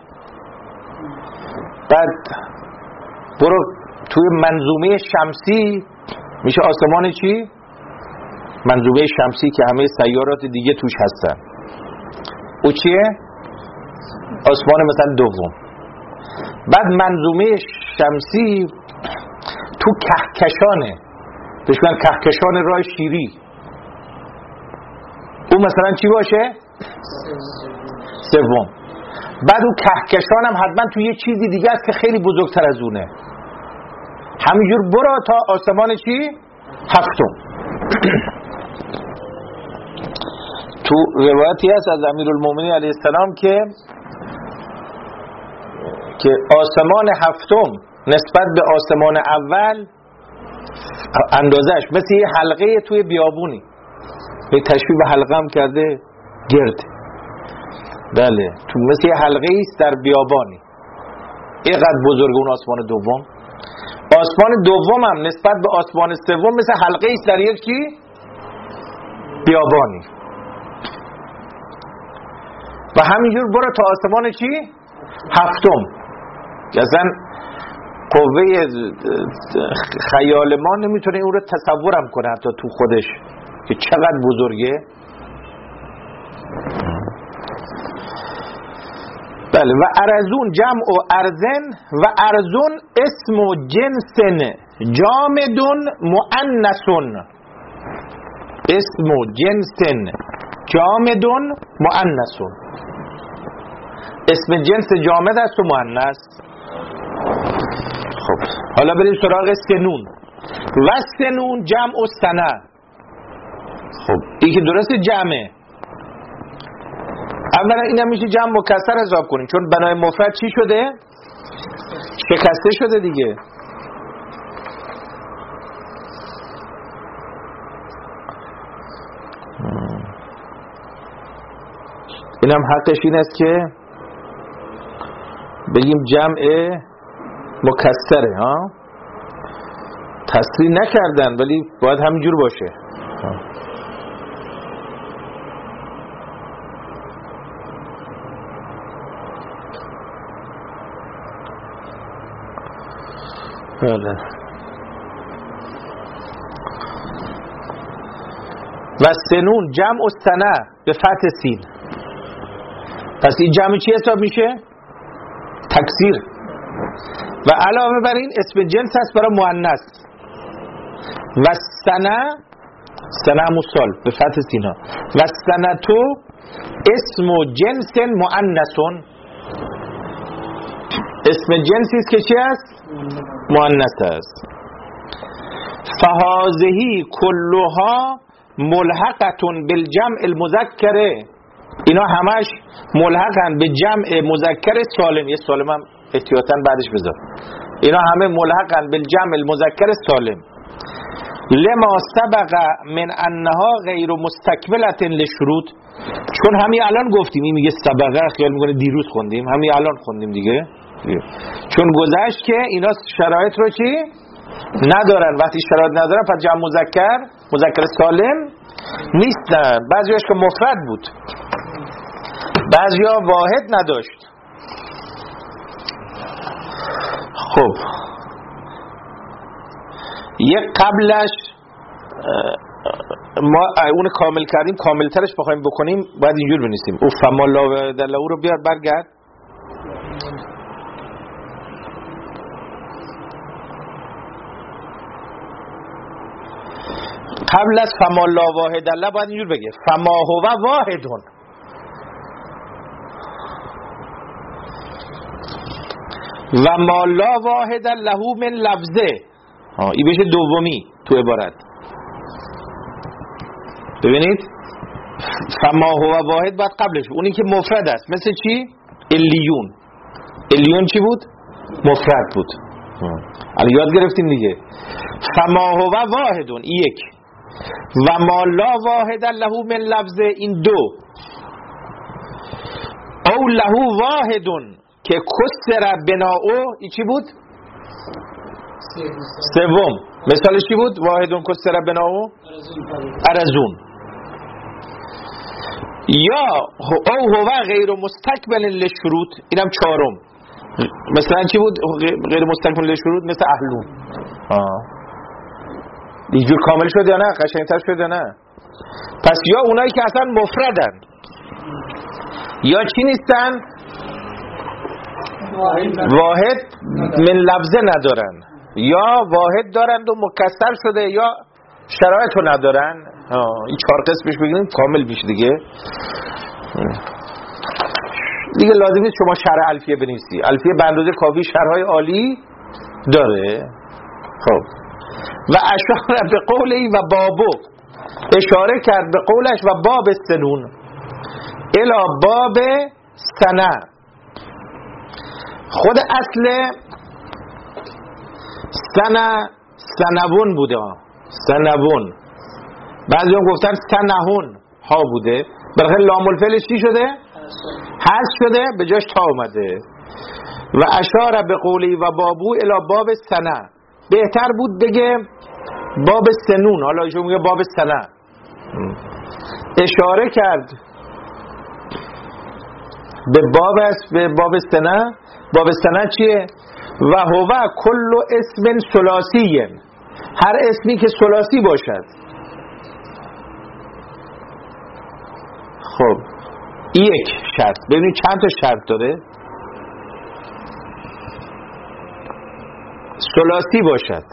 بعد برو توی منظومه شمسی میشه آسمان چی؟ منظومه شمسی که همه سیارات دیگه توش هستن، او چیه؟ آسمان مثلا دوم. بعد منظومه شمسی تو کهکشانه، بهش میگن کهکشان راه شیری، او مثلا چی باشه؟ سوم. بعد اون کهکشان هم حتما تو یه چیزی دیگه است که خیلی بزرگتر از اونه. همینجور برو تا آسمان چی؟ هفتم. تو روایتی هست از امیرالمومنین علیه السلام که آسمان هفتم نسبت به آسمان اول اندازش مثل یه حلقه توی بیابونی، به تشبیه به حلقه هم کرده گرد. بله، تو مثل یه حلقه ایست در بیابانی. اینقدر بزرگ اون آسمان دوم. آسمان دوم هم نسبت به آسمان سوم مثل حلقه ایست در یک چی؟ بیابانی. و همینجور برو تا آسمان چی؟ هفتم. اصلا قوه خیال ما نمیتونه اون رو تصورم کنه حتی تو خودش که چقدر بزرگه. بله. و ارزون جمع و ارزن و ارزون اسم و جنس جامدون مؤنثون. اسم و جنس جامدون مؤنثون. اسم جنس جامد است و مؤنث. خب حالا بریم سراغ سنون. و سنون جمع و سنه. خب این که درست جمعه. اولا اینم میشه جمع مکسر حساب کنیم چون بنای مفرد چی شده؟ شکسته شده دیگه. اینم حقش این است که بگیم جمع مکسره ها. تصریح نکردن ولی باید همینجور باشه. بله. و سنون جمع و سنه به فتح سین. پس این جمع چی حساب میشه؟ تکثیر. و علاوه بر این اسم جنس هست برای مؤنث. و سنه مسال به فتح سین ها. و سنتو اسم و جنس مؤنثون. اسم جنسی است که چی است؟ مؤنث است. فهذه كلها ملحقه بالجمع المذکر. اینا همش ملحقن به جمع مذکر سالم. یه سالم هم احتیاطاً بعدش بذار. اینا همه ملحقن بالجمع المذکر سالم. لما سبق من انها غیر مستکمله للشروط. چون همین الان گفتیم. این میگه سبقه، خیال میکنه دیروز خوندیم، همین الان خوندیم دیگه. چون گذشت که اینا شرایط رو چی؟ ندارن. وقتی شرایط ندارن پس جمع مذکر سالم نیستن. بعضیاش که مفرد بود، بعضیا واحد نداشت. خب یک قبلش ما اون کامل کردیم، کاملترش بخوایم بکنیم باید اینجور بنویسیم. او فما لا دل او رو بیار برگرد. قبل از فما لا واحد الله باید اینجور بگه فما هو واحدون. و ما لا واحد له من لفظه. این بشه دومی تو عبارت. ببینید فما هو واحد باید قبلش، اونی که مفرد است. مثل چی؟ الیون چی بود؟ مفرد بود. الان یاد گرفتیم دیگه. فما هو واحدون یک. و ما لا واحد له من لفظه این دو. او له واحدون که کسر بناؤ این چی بود؟ سوم. مثالش چی بود؟ واحدون کسر بناؤ ارزون. یا او هو غیر مستکمل للشروط اینم چهارم. مثلا چی بود؟ غیر مستکمل للشروط مثل اهلون. اینجور کامل شد یا نه؟ قشنگتر شد یا نه؟ پس یا اونایی که اصلا مفردن یا چی نیستن؟ واحد من لفظه ندارن، یا واحد دارند و مکسر شده، یا شرایط رو ندارن. این چهار قسمش بگیریم کامل میشه دیگه. دیگه لازم نیست شما شرح الفیه بنویسی. الفیه به اندازه کافی شرح‌های عالی داره. خب و اشاره به قولی و بابو، اشاره کرد به قولش و باب سنون الی باب سنه. خود اصل سنبون بوده. سنبون بعضی هم گفتن سنهون ها بوده. برای لام الفعلش چی شده؟ حذف شده، به جاش تا اومده. و اشاره به قولی و بابو الی باب سنه. بهتر بود بگه باب سنون. حالا ایشون میگه باب سنه. اشاره کرد به باب سنه. باب سنه چیه؟ و هو کل اسم ثلاثی، هر اسمی که ثلاثی باشد. خب یک شرط. ببینید چند تا شرط داره. ثلاثی باشد،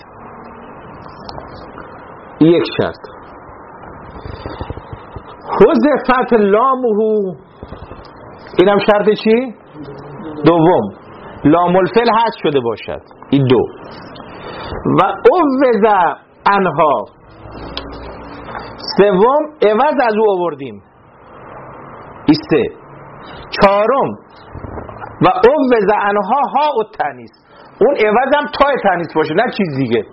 یک شرط. حذفت لامه، اینم شرط چی؟ دوم، لام الفعل حذف شده باشد، این دو. و عوض عنها، سوم عوض از او آوردیم، این سه. چهارم و عوض عنها ها التانیث، اون عوض هم تای تانیث باشه نه چیز دیگه.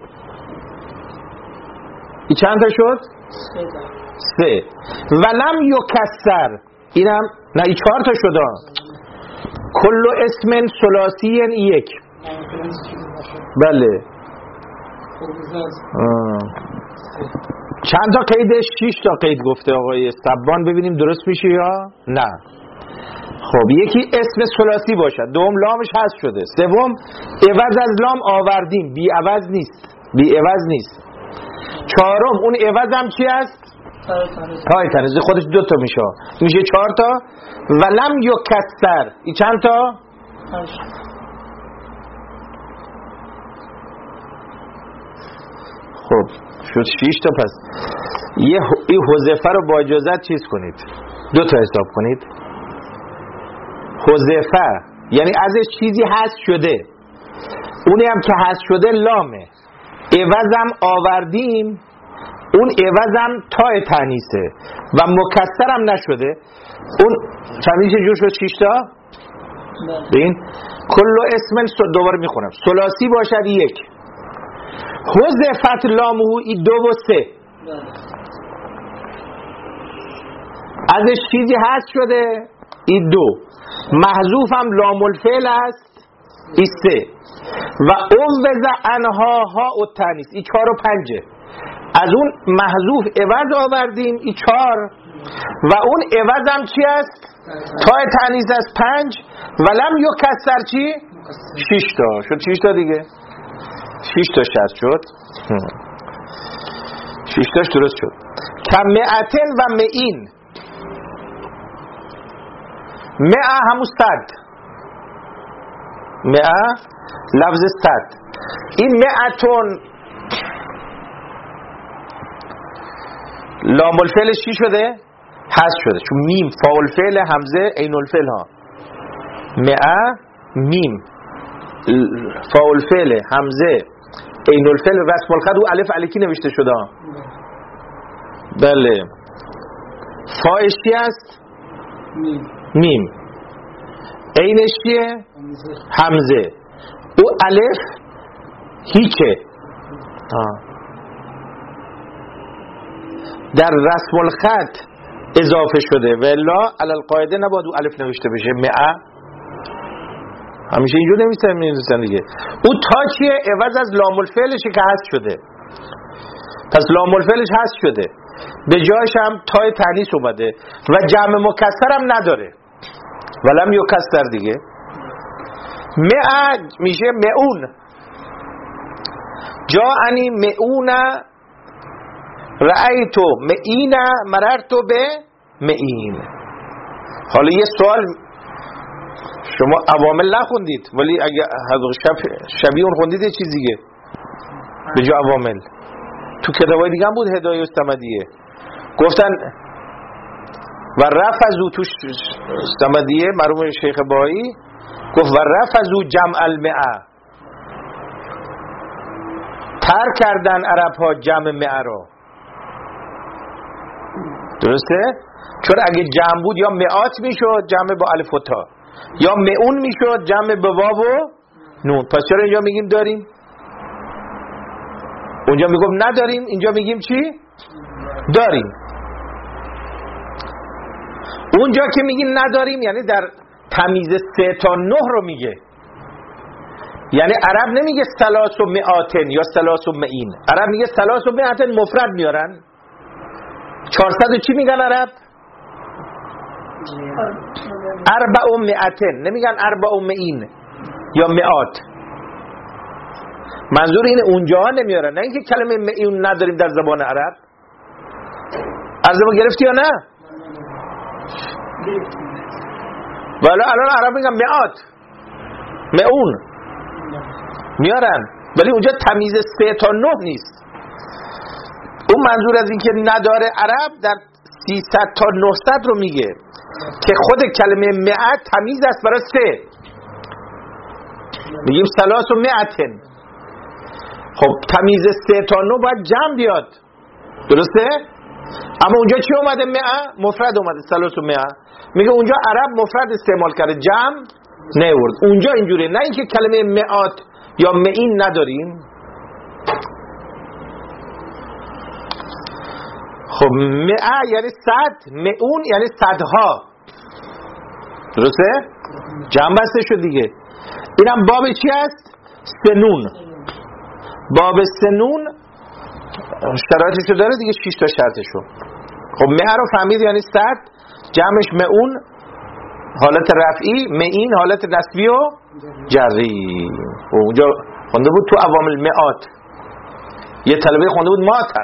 این چند تا شد؟ سه. ولم یکسر، اینم نه، این چهار تا شد. کل اسم ثلاثی یک. بله. چند تا قیدش؟ 6 تا قید گفته آقای سبان، ببینیم درست میشه یا نه. خب یکی اسم ثلاثی باشد، دوم لامش حذف شده، سوم عوض از لام آوردیم، بی عوض نیست، بی عوض نیست. چهارم اون عوض هم چی است؟ تای تانیث، خودش دو تا میشه 4 تا. ولم یکسر، این چند تا؟ 8. خب شد 6 تا. پس این حذفه رو با اجازت چیز کنید، 2 تا حساب کنید. حذفه یعنی ازش چیزی حذف شده، اونی هم که حذف شده لامه، عوضم آوردیم، اون عوضم تای تانیثه و مکسر هم نشده. اون چندی چه جور شد؟ 6 تا. ببین کل اسم، دوباره میخونم، ثلاثی باشد یک. حذفت لامه، این 2 و 3. ازش چیزی حذف شده، این 2. محذوف هم لام الفعل است، این 3. و عوض عنها ها التانیث، این 4 و 5. از اون محذوف عوض آوردیم، این 4. و اون عوض هم چی است؟ تای تانیث است، 5. ولم یکسر چی؟ 6 تا شد. 6 تا دیگه، 6 تا شرط شد. 6 تاش درست شد. کمعتن و معین، مع همون 100، مع لفظ 100. این معتون لام الفعل چی شده؟ حذف شده، چون میم فاء الفعل همزه عین الفعل ها. مع میم فاء الفعل همزه عین الفعل رسم الخط و الف الکی نوشته شده. بله. فاءش چی است؟ میم. عینش چیه؟ همزه. او الف هیچه. در رسم الخط اضافه شده و الا علی القاعده نباید او الف نوشته بشه. مع همیشه اینجور نمیستن دیگه. او تا چیه؟ عوض از لام الفعلشه که حذف شده. پس لام الفعلش حذف شده، به جایش هم تای تانیث اومده و جمع مکسر هم نداره، ولم یکسر دیگه. مع میشه معون. جاءنی معون، رأیتو معین، مررتو به معین. حالا یه سوال، شما عوامل نخوندید ولی اگه شبیه اون خوندید یه چیز دیگه به جا عوامل. تو کتابای دیگه هم بود هدایه استمدیه، گفتن و رفضو، تو استمدیه مرحوم شیخ بایی گفت و رفضو جمع المعه، ترک کردن عرب ها جمع معه رو. درسته؟ چون اگه جمع بود یا مئات میشد جمع با الف و تا، یا معون میشد جمع با واو و نون. پس چرا اینجا میگیم داریم؟ اونجا میگم نداریم، اینجا میگیم چی؟ داریم. اونجا که میگیم نداریم یعنی در تمیز 3 تا 9 رو میگه، یعنی عرب نمیگه ثلاث و مئاتن یا ثلاث و معین، عرب میگه ثلاث و مئاتن مفرد میارن. 400 چی میگن عرب؟ اربع و مئاتن، نمیگن اربع و معین یا مئات. منظور اینه اونجا نمیارن، نه اینکه کلمه معین نداریم در زبان عرب. از ما گرفتی یا نه؟ ولی الان عرب میگن مئات، معون میارن، ولی اونجا تمیز 3 تا 9 نیست. اون منظور از این که نداره عرب در 300 تا 900 رو میگه که خود کلمه مئه تمیز است برای 3. میگیم 300. خب تمیز 3 تا 9 باید جمع بیاد، درسته؟ اما اونجا چی اومده؟ مئه مفرد اومده. 300 میگه اونجا عرب مفرد استعمال کرده، جمع نیورد. اونجا اینجوره، نه اینکه کلمه مئات یا مئین نداریم. خب مئه یعنی 100، مئون یعنی صدها، درسته؟ جمع بسته شد دیگه. اینم باب چی است؟ سنون. باب سنون شرایطشو داره دیگه، 6 تا شرطشو. خب مئه رو فهمید یعنی 100، جمعش مئون حالت رفعی، مئین حالت نسبی و جری. اونجا خونده بود تو عوامل مئات، یه طلبه خونده بود ماتر،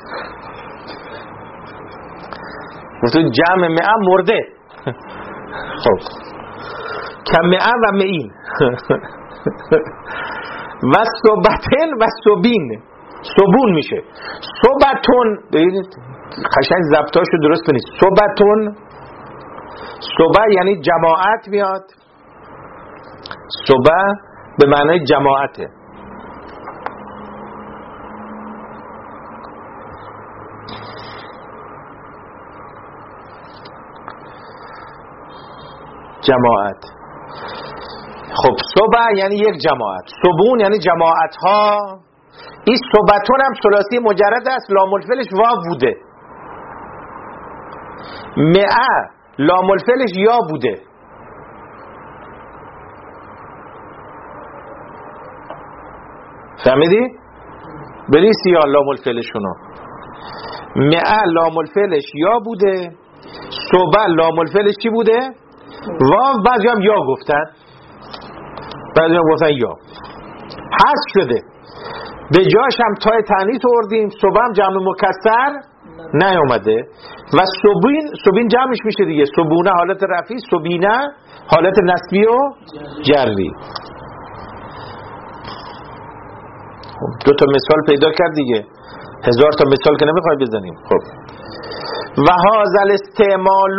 تو جمع مئه مرده. خب کمئه و مئین و صبتن و صبین، صبون میشه. صبتون ببینید قشنگ ضبطاشو درست کنید. صبتون، صبح یعنی جماعت میاد، صبح به معنای جماعته. جماعت. خب صبح یعنی یک جماعت، صبون یعنی جماعت ها. این صبتون هم ثلاثی مجرد است، لام الفعلش واو بوده. مئه لام الفعلش یا بوده. فهمیدی؟ بریسی یا لام الفعلشونو. مئه لام الفعلش یا بوده، صبح لام الفعلش چی بوده؟ واو. بعضی هم یا گفتن، بعضی هم گفتن یا. حذف شده، به جاش هم تای تانیث آوردیم. صبح هم جمع مکسر نیومده و صبین جمعش میشه دیگه. صبونه حالت رفعی، صبینه حالت نسبی و جری. دو تا مثال پیدا کرد دیگه، 1000 تا مثال که نمیخوای بزنیم. خب و هذا الاستعمال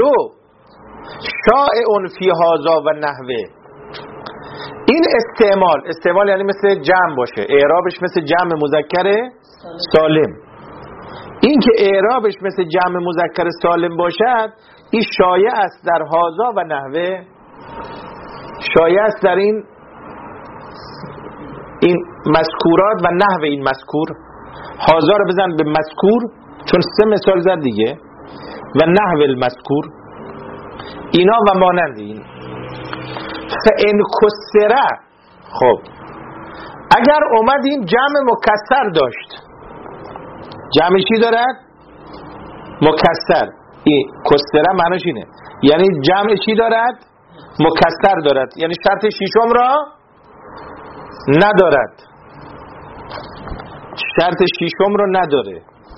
شائع فی هذا و نحوه. این استعمال یعنی مثل جمع باشه، اعرابش مثل جمع مذکر سالم. این که اعرابش مثل جمع مذکر سالم باشد، این شایع است در هذا و نحوه. شایع است در این مذکورات و نحو این مذکور. هذا رو بزن به مذکور، چون 3 مثال زد دیگه، و نحو المذکور، اینا و مانند این. فان کسره، خب اگر اومدیم جمع مکسر داشت، جمع چی دارد؟ مکسر. این کسره معنیش اینه، یعنی جمع چی دارد؟ مکسر دارد، یعنی شرط ششم را ندارد، شرط ششم رو نداره.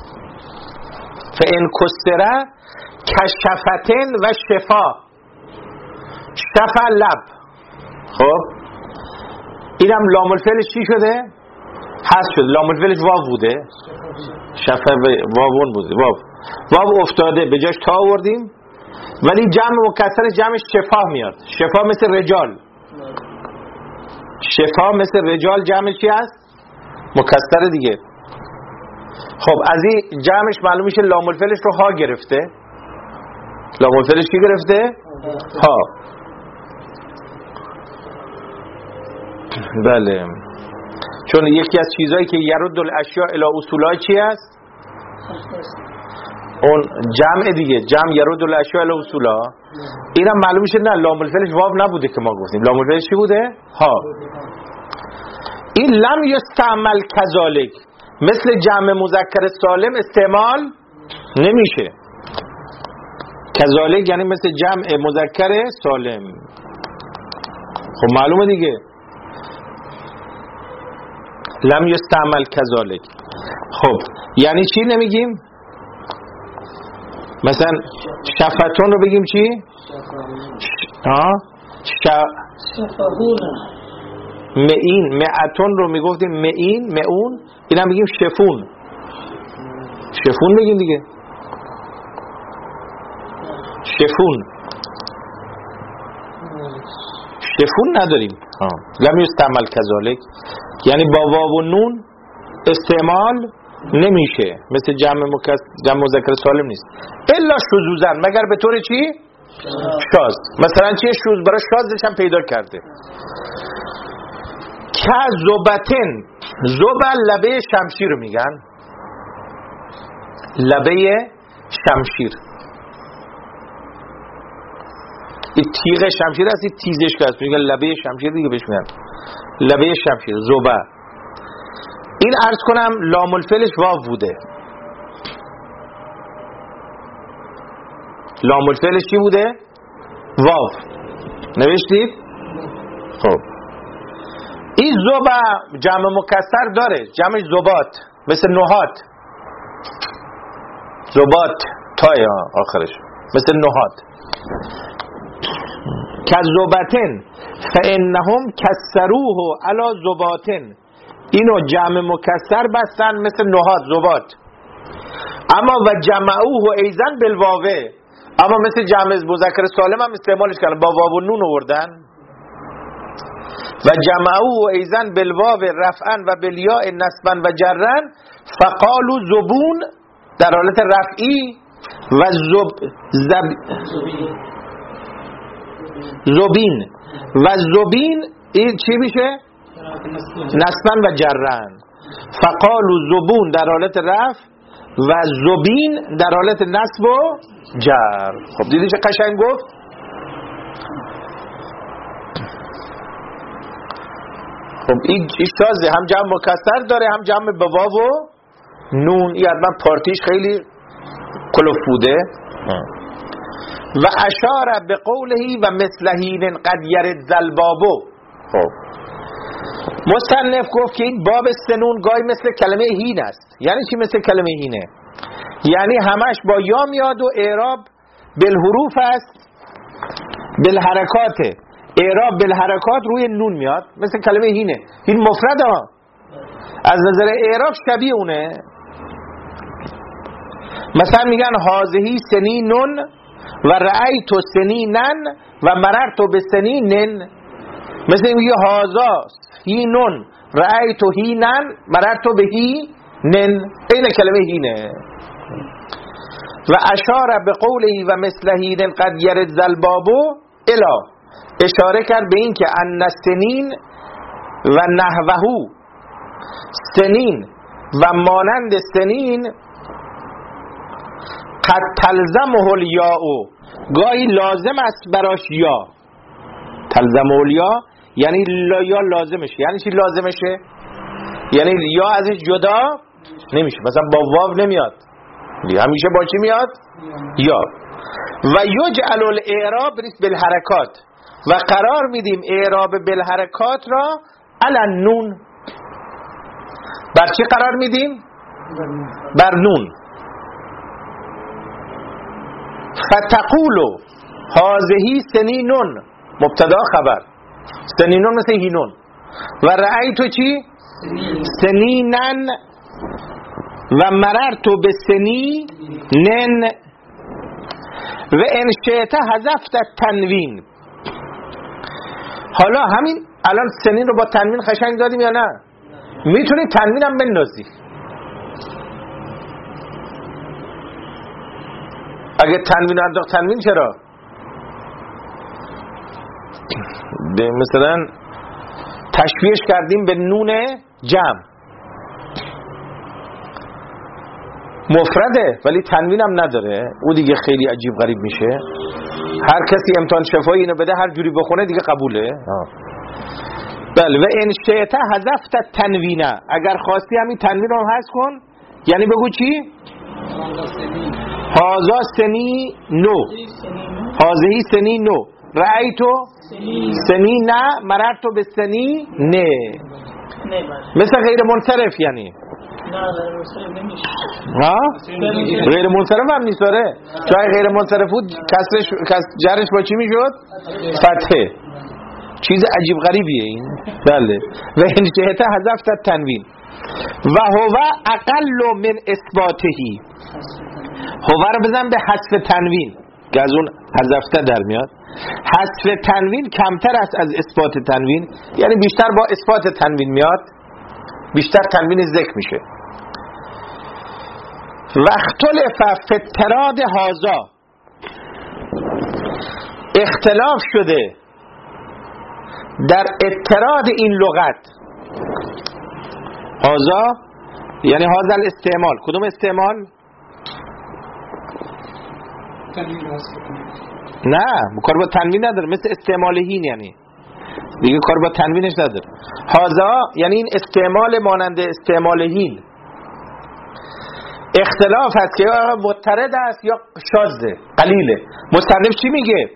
فان کسره کشفتن و شفا، شفا لب. خب اینم لام الفعلش چی شده؟ حذف شد. لام الفعلش واو بوده، شفا واوون بوده، واو افتاده، به جاش تا آوردیم. ولی جمع مکسر جمعش شفا میاد. شفا مثل رجال، شفا مثل رجال جمعش چی هست؟ مکسر دیگه. خب از این جمعش معلوم میشه لام الفعلش رو ها گرفته. لام الفعلش چی گرفته؟ ها. بله، چون یکی از چیزایی که یرد الاشیاء الی اصولها چی است؟ اون جمع دیگه، جمع یرد الاشیاء الی اصولها. اینم معلوم میشه نه لام الفعلش واو نبوده که ما گفتیم، لام الفعلش چی بوده؟ ها. این لم یستعمل کذالک، مثل جمع مذکر سالم استعمال نمیشه. کذالک یعنی مثل جمع مذکر سالم. خب معلومه دیگه، لم یستعمل کذالک. خب یعنی چی نمیگیم؟ مثلا شفتون رو بگیم چی؟ معین، معتون رو میگفتیم معین، معون، این هم میگیم شفون. شفون بگیم دیگه، شفون. شفون نداریم. لم یستعمل کذالک، یعنی با واو و نون استعمال نمیشه، مثل جمع مذکر سالم نیست، الا شذوذن، مگر به طور چی؟ شاذ. مثلا چیه شوز؟ برای شاذش هم پیدا کرده. که زبتن، زبل لبه شمشیر رو میگن، لبه شمشیر، این تیغ شمشیر هست، این تیزش که هست میگن لبه شمشیر دیگه بهش میگن لبه شمشیر، زبه. این عرض کنم لام الفعلش واو بوده. لام الفعلش چی بوده؟ واو. نوشتید؟ خب این زبا جمع مکسر داره، جمعش زبات، مثل نهات، زبات تای آخرش مثل نهات. کذبتن فانهم کسروه علی زباتن، اینو جمع مکسر بستن مثل نهات، زبات. اما و جمعوه ایزن بالواوه، اما مثل جمع مذکر سالم هم استعمالش کردن، با واو و نون آوردن. و جمعوه ایزن بالواو رفعا و بالیاء نصبا و جرا، فقالوا زبون در حالت رفعی و زبین و زبین، این چی میشه؟ نصبا و جرن. فقالوا زبون در حالت رفع و زبین در حالت نصب و جر. خب دیدی چه قشنگ گفت؟ خب این شازه، هم جمع مکسر داره هم جمع به واو و نون. این حتما پارتیش خیلی کلوف بوده. و اشار به قولهی و مثلهین قد یرد زلبابو. خب مصنف گفت که این باب سنون گاهی مثل کلمه هین است. یعنی چی مثل کلمه هینه؟ یعنی همش با یا میاد و اعراب بالحروف است، بالحرکات، اعراب بالحرکات روی نون میاد، مثل کلمه هینه. این مفرد ها، از نظر اعراب شبیه اونه. مثلا میگن هازهی سنینون و رأیت سنینن و مررت بسنینن، مثل میگه هازا هینون رأیت هینن مررت بهینن، این کلمه هینه. و اشار به قوله و مثلهین قد یرد زلبابو، الا اشاره کرد به این که ان سنین و نحوهو، سنین و مانند سنین، قد تلزمه الیاء، گاهی لازم است براش یا. تلزمه الیا یعنی یا لازمشه. یعنی چی لازمشه؟ یعنی یا ازش جدا نمیشه، مثلا با واو نمیاد، همیشه با چی میاد؟ یا. و یجعل الاعراب بالحرکات، و قرار میدیم اعراب بالحرکات را علی نون. بر چی قرار میدیم؟ بر نون. فتقولو هازهی سنینون، مبتدا خبر، سنینون مثل هینون. و رأیتو چی؟ سنینن و مررتو به سنینن. و انشئت حذفت تنوین. حالا همین الان سنین رو با تنوین خشنگ دادیم یا نه؟ میتونی تنوین هم بندازی. اگه تنوین انداخت، تنوین چرا؟ مثلا تشبیهش کردیم به نون جمع، مفرده ولی تنوین هم نداره، او دیگه خیلی عجیب غریب میشه. هر کسی امتحان شفایی اینو بده هر جوری بخونه دیگه قبوله. بله. و ان شئت حذفت تنوینه، اگر خواستی همین تنوین رو حذف کن. یعنی بگو چی؟ هازا سنی نو، هازهی سنی نو، رأیتو سنی نه، مررتو به سنی نه، مثل غیر منصرف. یعنی غیر منصرف هم نیست داره، چون غیر منصرف بود جرش با چی میشد؟ فتحه. چیز عجیب غریبیه این. بله. و این شهته حذفت تنوین و هو اقل من اثباتهی. هو رو بزن به حذف تنوین که از اون حذفته در میاد. حذف تنوین کمتر است از اثبات تنوین، یعنی بیشتر با اثبات تنوین میاد، بیشتر تنوین ذکر میشه. و اختلف فی اضطراد هذا، اختلاف شده در اضطراد این لغت. هذا یعنی هذا الاستعمال. کدوم استعمال؟ نه کار با تنوین نداره، مثل استعمال هین، یعنی دیگه کار با تنوینش نداره. هذا یعنی این استعمال مانند استعمال هین. اختلاف هست که یا مضطرد است یا شاذه، قلیله. مصنف چی میگه؟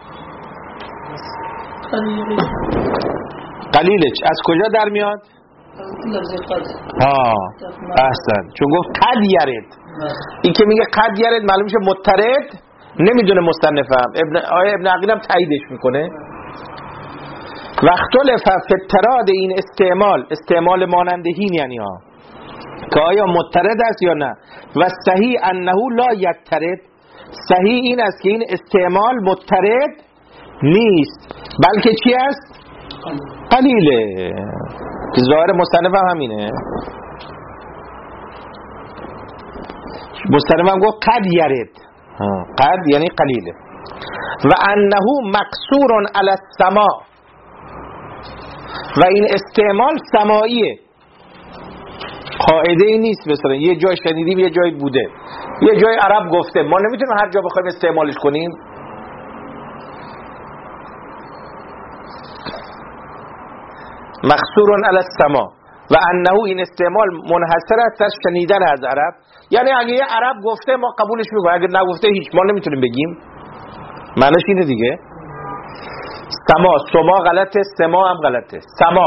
قلیله. از کجا در میاد؟ احسن، چون گفت قد یرد. این که میگه قد یرد معلوم میشه مضطرد نمیدونه مصنفم. آیه ابن عقیل هم تاییدش میکنه. و اختلاف فی اضطراد این استعمال مانند هین، یعنی ها که آیا مضطرد است یا نه. و صحیح انه لا یضطرد، صحیح این است که این استعمال مضطرد نیست، بلکه چی است؟ قلیله. ظاهر مصنف هم همینه. مصنف هم گفت قد یرد، قد یعنی قلیله. و انه مقصور علی السماع، و این استعمال سماعیه، قاعده ای نیست مثلا یه جای شنیدیم یه جای بوده، یه جای عرب گفته، ما نمیتونیم هر جا بخوایم استعمالش کنیم. مقصور علی السماع و انه این استعمال منحصر است در شنیدن از عرب، یعنی اگه یه عرب گفته ما قبولش میکنیم، اگه نگفته هیچ، ما نمیتونیم بگیم. معنیش اینه دیگه. سما غلطه، سما هم غلطه. سما.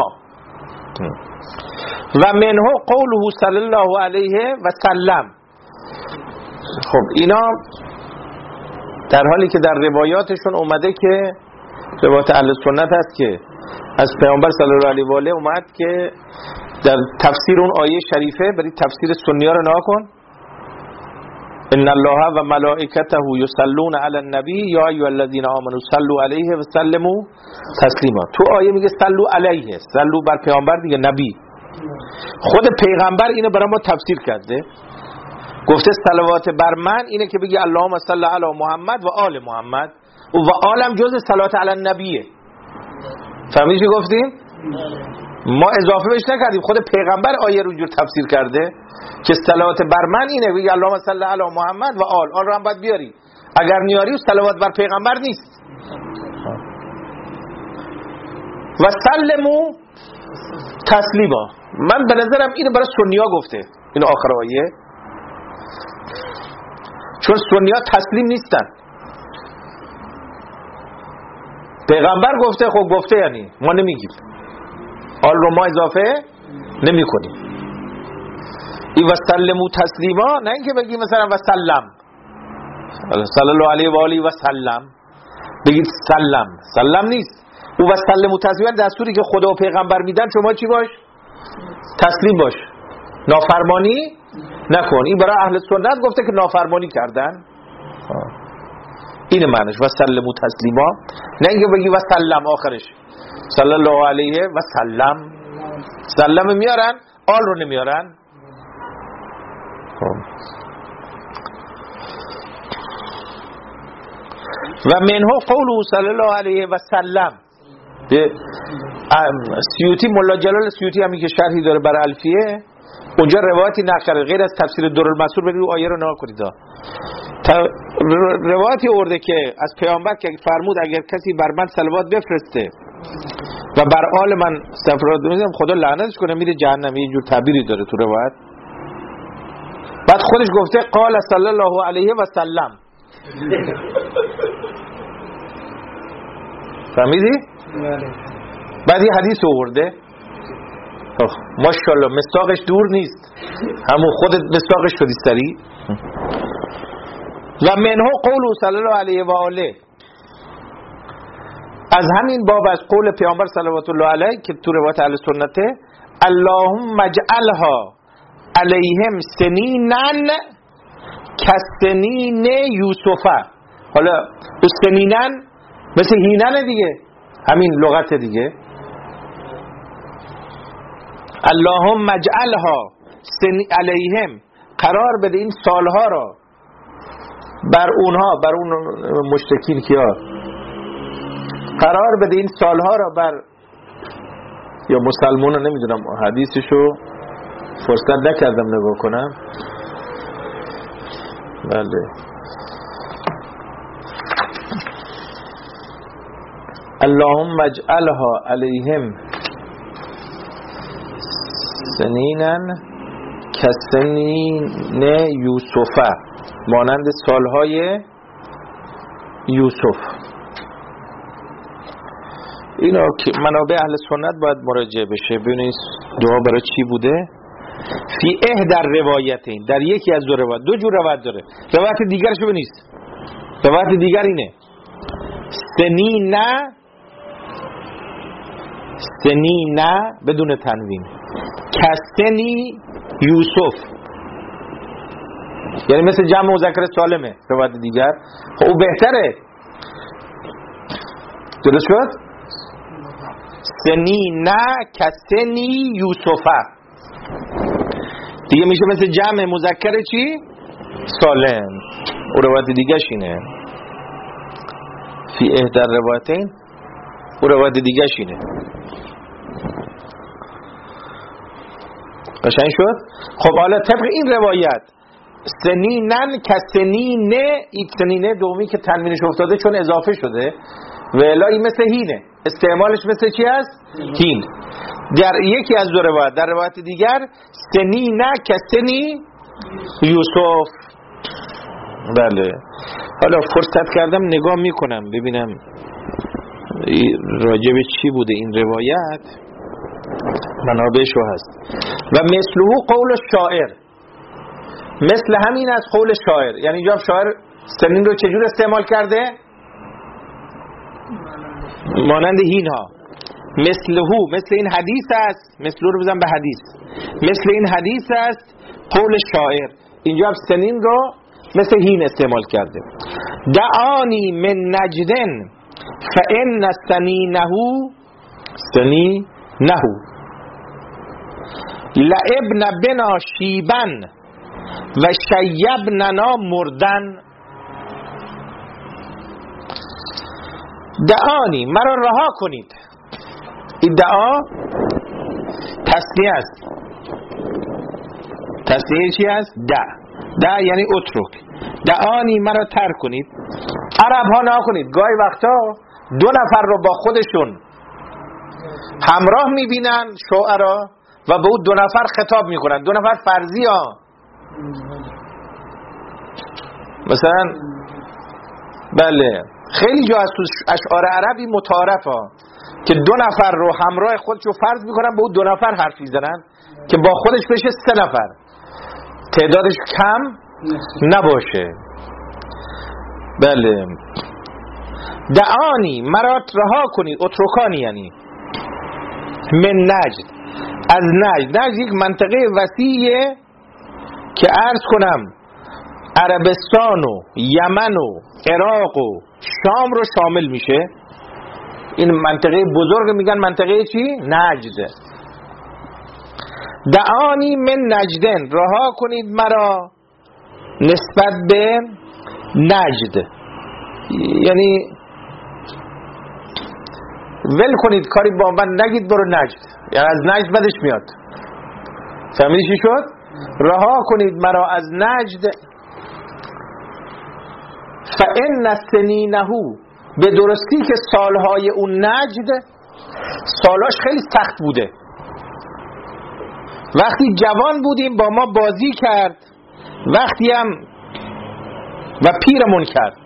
و منه قوله صلی الله علیه و سلم. خب اینا در حالی که در روایاتشون اومده که روایات اهل سنت هست که از پیامبر صلی الله علیه و آله اومد که در تفسیر اون آیه شریفه، برای تفسیر سنی ها رو نگاه کن. ان الله و ملائکته یصلون علی النبی یا ایها الذین آمنوا صلوا علیه و سلموا تسلیما. تو آیه میگه صلوا علیه، صلوا بر پیامبر دیگه، نبی. خود پیغمبر اینو برای ما تفسیر کرده، گفته صلوات بر من اینه که بگی اللهم صل علی محمد و آل محمد، و آلم جز صلوات علی النبیه. فهمیدی چی گفتیم؟ ما اضافه بهش نکردیم، خود پیغمبر آیه رو جور تفسیر کرده که صلوات بر من اینه بگی اللهم صل علی محمد و آل رو هم باید بیاری، اگر نیاری صلوات بر پیغمبر نیست. و سلموا تسلیما. من به نظرم اینو برای سنیا گفته، این آخر آیه، چون سنیا تسلیم نیستن. پیغمبر گفته، خب گفته یعنی ما نمیگیم، آل رو ما اضافه نمی کنیم. این و سلموا تسلیما، نه اینکه بگیم مثلا و سلم صلی الله علیه و آله و سلم، بگید سلم نیست. او و سلموا تسلیما دستوری که خدا و پیغمبر میدن، شما چی باش؟ تسلیم باش، نافرمانی نکن. این برای اهل سنت گفته که نافرمانی کردن. این معنیش و سلموا تسلیما، نه اینکه بگی و سلم آخرش صلی الله علیه و سلم. سلم میارن، آل رو نمیارن. و منه قوله صلی الله علیه و سلم. سیوطی، ملا جلال سیوطی همی که شرحی داره برای الفیه، اونجا روایتی نقل غیر از تفسیر درالمنصور، برید او آیه رو نگاه کنید. روایتی آورده که از پیامبر که فرمود اگر کسی بر من صلوات بفرسته و بر آل من استغفار می‌کنم خدا لعنتش کنه میره جهنم. یه جور تعبیری داره تو روایت. بعد خودش گفته قال صلی الله علیه و سلم. فهمیدی؟ بعد یه حدیث آورده، ماشاءالله مصداقش دور نیست، همون خودت مصداقش شدی سری. و منه قوله صلی الله علیه و آله، از همین باب از قول پیامبر صلوات الله علیه که تو روایت اهل سنته اللهم اجعلها علیهم سنینن کسنین یوسفه. حالا سنینن مثل هینن دیگه، همین لغت دیگه. اللهم اجعلها علیهم، قرار بده این سالها را بر اونها، بر اون مشرکین کیا، قرار بده این سالها را بر یا مسلمون. نمیدونم حدیثشو فرصت نکردم نگاه کنم. بله اللهم اجعلها علیهم سنینن کسنین یوسفه، مانند سالهای یوسف. اینا که منابع اهل سنت باید مراجعه بشه ببینید دعا برای چی بوده. فی احدى الروایتین، در یکی از دو روایت، دو جور روایت داره. روایت دیگرش ببینید، روایت دیگر اینه سنینا بدون تنوین کسنی یوسف، یعنی مثل جمع مذکر سالمه. روایت دیگر خب او بهتره، درست شد؟ سنینا کسنی یوسفه دیگه میشه مثل جمع مذکر چی؟ سالم. او روایت دیگرش اینه فی احدى الروایتین، او روایت دیگرش اینه. قشنگ شد؟ خب حالا طبق این روایت سنینن کسنین، این سنینه دومی که تنوینش افتاده چون اضافه شده و الا مثل هینه، استعمالش مثل چی است؟ هین. در یکی از دو روایت، در روایت دیگر سنینه کسنی یوسف. بله حالا فرصت کردم نگاه میکنم ببینم راجب چی بوده این روایت، منابعشو هست. و مثله قول شاعر، مثل همین از قول شاعر. یعنی اینجا شاعر سنین رو چجور استعمال کرده؟ مانند هینها. مثله، مثل این حدیث است، مثله رو بزن به حدیث، مثل این حدیث است قول شاعر. اینجا سنین رو مثل هین استعمال کرده. دعانی من نجدن فإن سنینه لعبن بنا شیبن و شیبننا مردن. دعانی، مرا رها کنید. این دعا تسنیه است. تسنیه چی است؟ دع یعنی اترک. دعانی، مرا ترک کنید. عرب ها نها کنید، گاهی وقتا دو نفر رو با خودشون همراه میبینن شعرا و به اون دو نفر خطاب میکنن، دو نفر فرضی ها. مثلا بله خیلی جا از اشعار عربی متعارف ها که دو نفر رو همراه خودشو فرض میکنن به اون دو نفر حرف میزنن که با خودش بشه سه نفر، تعدادش کم نباشه. بله دعانی، مرا رها کنید، اترکانی یعنی من نجد، از نجد. نجد یک منطقه وسیعه که عرض کنم عربستان و یمن و عراق و شام رو شامل میشه. این منطقه بزرگ میگن منطقه چی؟ نجد. دعانی من نجدن، رها کنید مرا نسبت به نجد، یعنی ول کنید کاری با من نگید برو نجد، یعنی از نجد بدش میاد. فهمیدی چی شد؟ رها کنید مرا از نجد. فإن سنینه، به درستی که سالهای اون نجد سالاش خیلی سخت بوده. وقتی جوان بودیم با ما بازی کرد، وقتی هم و پیرمون کرد،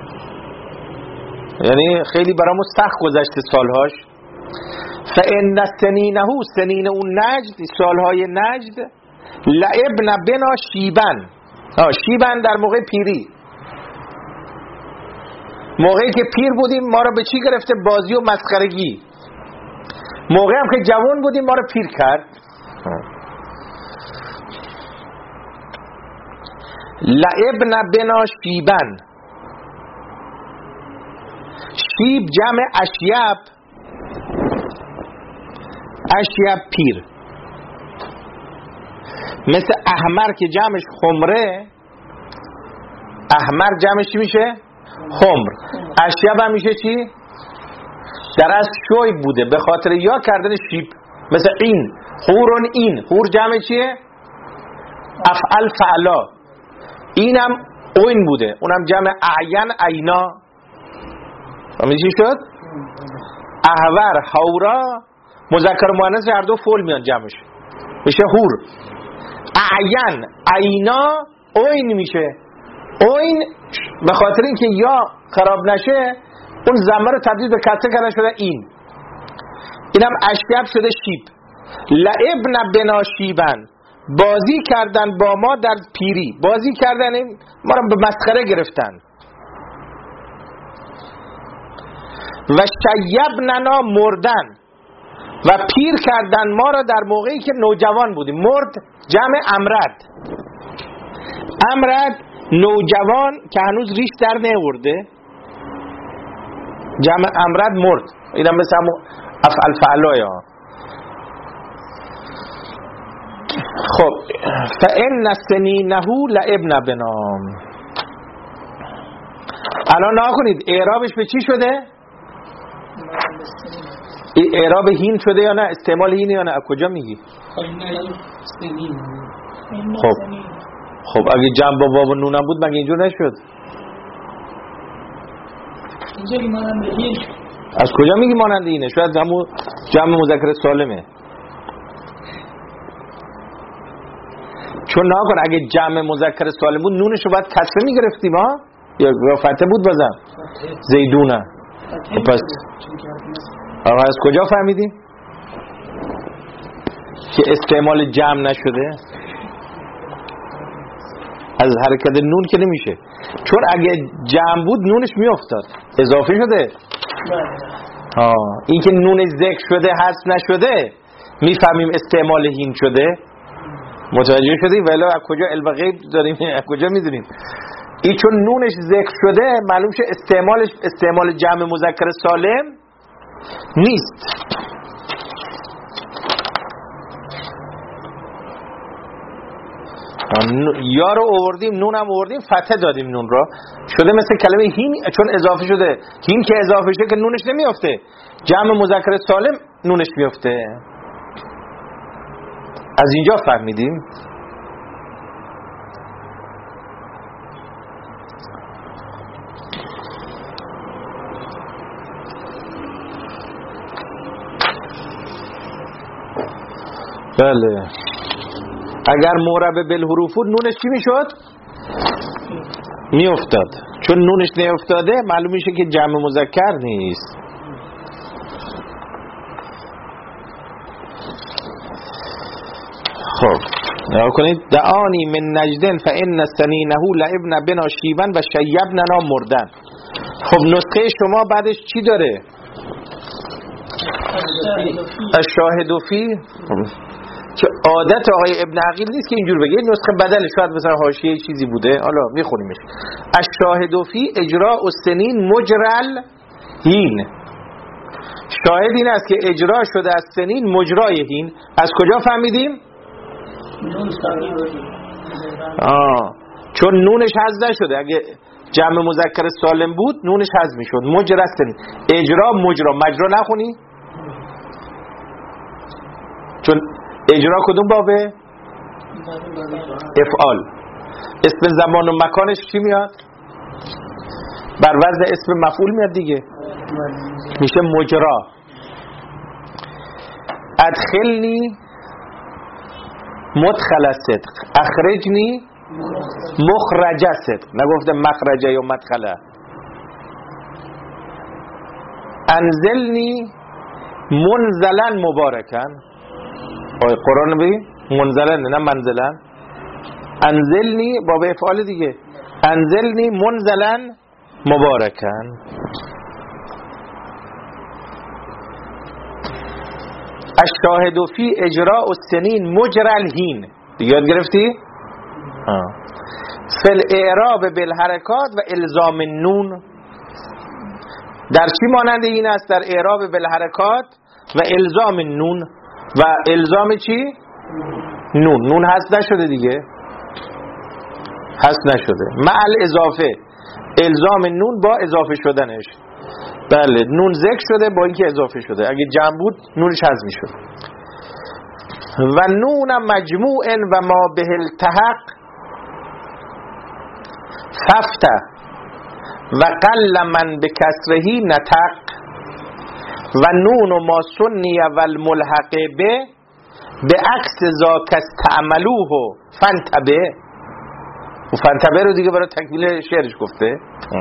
یعنی خیلی برامون سخت گذشته سالهاش. فإن سنینه، سنین اون نجد، سالهای نجد، لعبن بنا شیبن، شیبن در موقع پیری، موقعی که پیر بودیم ما رو به چی گرفته؟ بازی و مسخرگی. موقعی هم که جوان بودیم ما رو پیر کرد. لعبنا بنا شیبن. شیب جمع اشیب، اشیب پیر. مثل احمر که جمعش خمره، احمر جمعش چی میشه؟ خمر. اشیب هم میشه چی؟ در از شوی بوده به خاطر یا کردن شیب. مثل این خورون، این خور جمع چیه؟ افعل فعلا. اینم اوین بوده، اونم جمع اعین عینا. فهمیدی چی شد؟ احور حورا مذکر و مؤنث هر دو فعل میان جمعش میشه هور. اعین عینا اوین میشه. اوین به خاطر اینکه یا خراب نشه اون ضمه رو تبدیل به کسره کردن شده این. اینم اشیب شده شیب. لعبنا بنا شیبن، بازی کردن با ما در پیری. بازی کردن این ما رو به مسخره گرفتن. و شیبننا مردن، و پیر کردن ما را در موقعی که نوجوان بودیم. مرد جمع امرد. امرد نوجوان که هنوز ریش در نیورده، جمع امرد مرد. اینم مثل همون افعل فعلای ها. خب فإن سنینه لعبنا بنام. الان نکنید اعرابش به چی شده؟ اعراب هین شده یا نه؟ استعمال هین یا نه؟ از کجا میگی؟ خب اگه جمع با واو و نون هم بود مگه اینجور نشد؟ از کجا میگی مانند اینه؟ شاید جمع مذکر سالمه. چون ناکن اگه جمع مذکر سالم بود نونشو باید کسره میگرفتیم ها؟ یا فتحه بود بازم؟ زیدونه. پس آقا از کجا فهمیدیم که استعمال جمع نشده؟ از حرکت نون که نمیشه، چون اگه جمع بود نونش میافتاد. اضافه شده. این که نون ذکر شده حذف نشده میفهمیم استعمال هین شده. متوجه شدی؟ ولی از کجا علم غیب داریم؟ از کجا میدونیم؟ این چون نونش ذکر شده معلوم شه استعمالش استعمال جمع مذکر سالم نیست. یا رو آوردیم نون هم آوردیم فتحه دادیم نون را شده مثل کلمه هین. چون اضافه شده هین که اضافه شده که نونش نمیافته. جمع مذکر سالم نونش میافته. از اینجا فهمیدیم. بله اگر معرب بالحروف بود نونش چی میشد؟ میافتاد. چون نونش نیافتاده معلوم میشه که جمع مذکر نیست. خب نگاه کنید. دعانی من نجدن فإن سنینه لعبنا بنا شیبن و شیبننا مردن. خب نسخه شما بعدش چی داره؟ الشاهد فی. که عادت آقای ابن عقیل نیست که اینجور بگه. نسخه بدل شاید مثلا حاشیه چیزی بوده. حالا میخونیمش. الشاهد فی اجراء السنین مجرل هین. شاهد این است که اجرا شده از سنین مجرای هین. از کجا فهمیدیم؟ چون نونش حذف نشده. اگه جمع مذکر سالم بود نونش حذف میشد. مجرا سنین. اجرا مجرا. مجرا نخونی؟ چون اجرا کدوم بابه؟ افعال. اسم زمان و مکانش چی میاد؟ بر وزن اسم مفعول میاد دیگه. میشه مجرا. ادخلنی مدخل صدق، اخرجنی مخرج صدق. نگفته مخرجه یا مدخله. انزلنی منزلن مبارکن. قرآن بگی منزلن نه منزلن. انزلنی باب افعال دیگه. انزلنی منزلن مبارکن. الشاهد فی اجراء السنین مجرى الهین. دیگه یاد گرفتی؟ فی الاعراب بالحرکات و الزام النون. در چی مانند این است؟ در اعراب بالحرکات و الزام النون. و الزام چی؟ نون. نون حذف نشده دیگه، حذف نشده. مع الاضافه، الزام نون با اضافه شدنش. بله، نون ذکر شده با اینکه اضافه شده. اگه جمع بود نونش حذف میشد. و نون مجموع و ما به التحق ففتح و قل من به کسرهی نتق و نون ما سنی و الملحق به عکس ذاک استعملوه فانتبه. و فانتبه رو دیگه برای تکمیل شعرش گفته.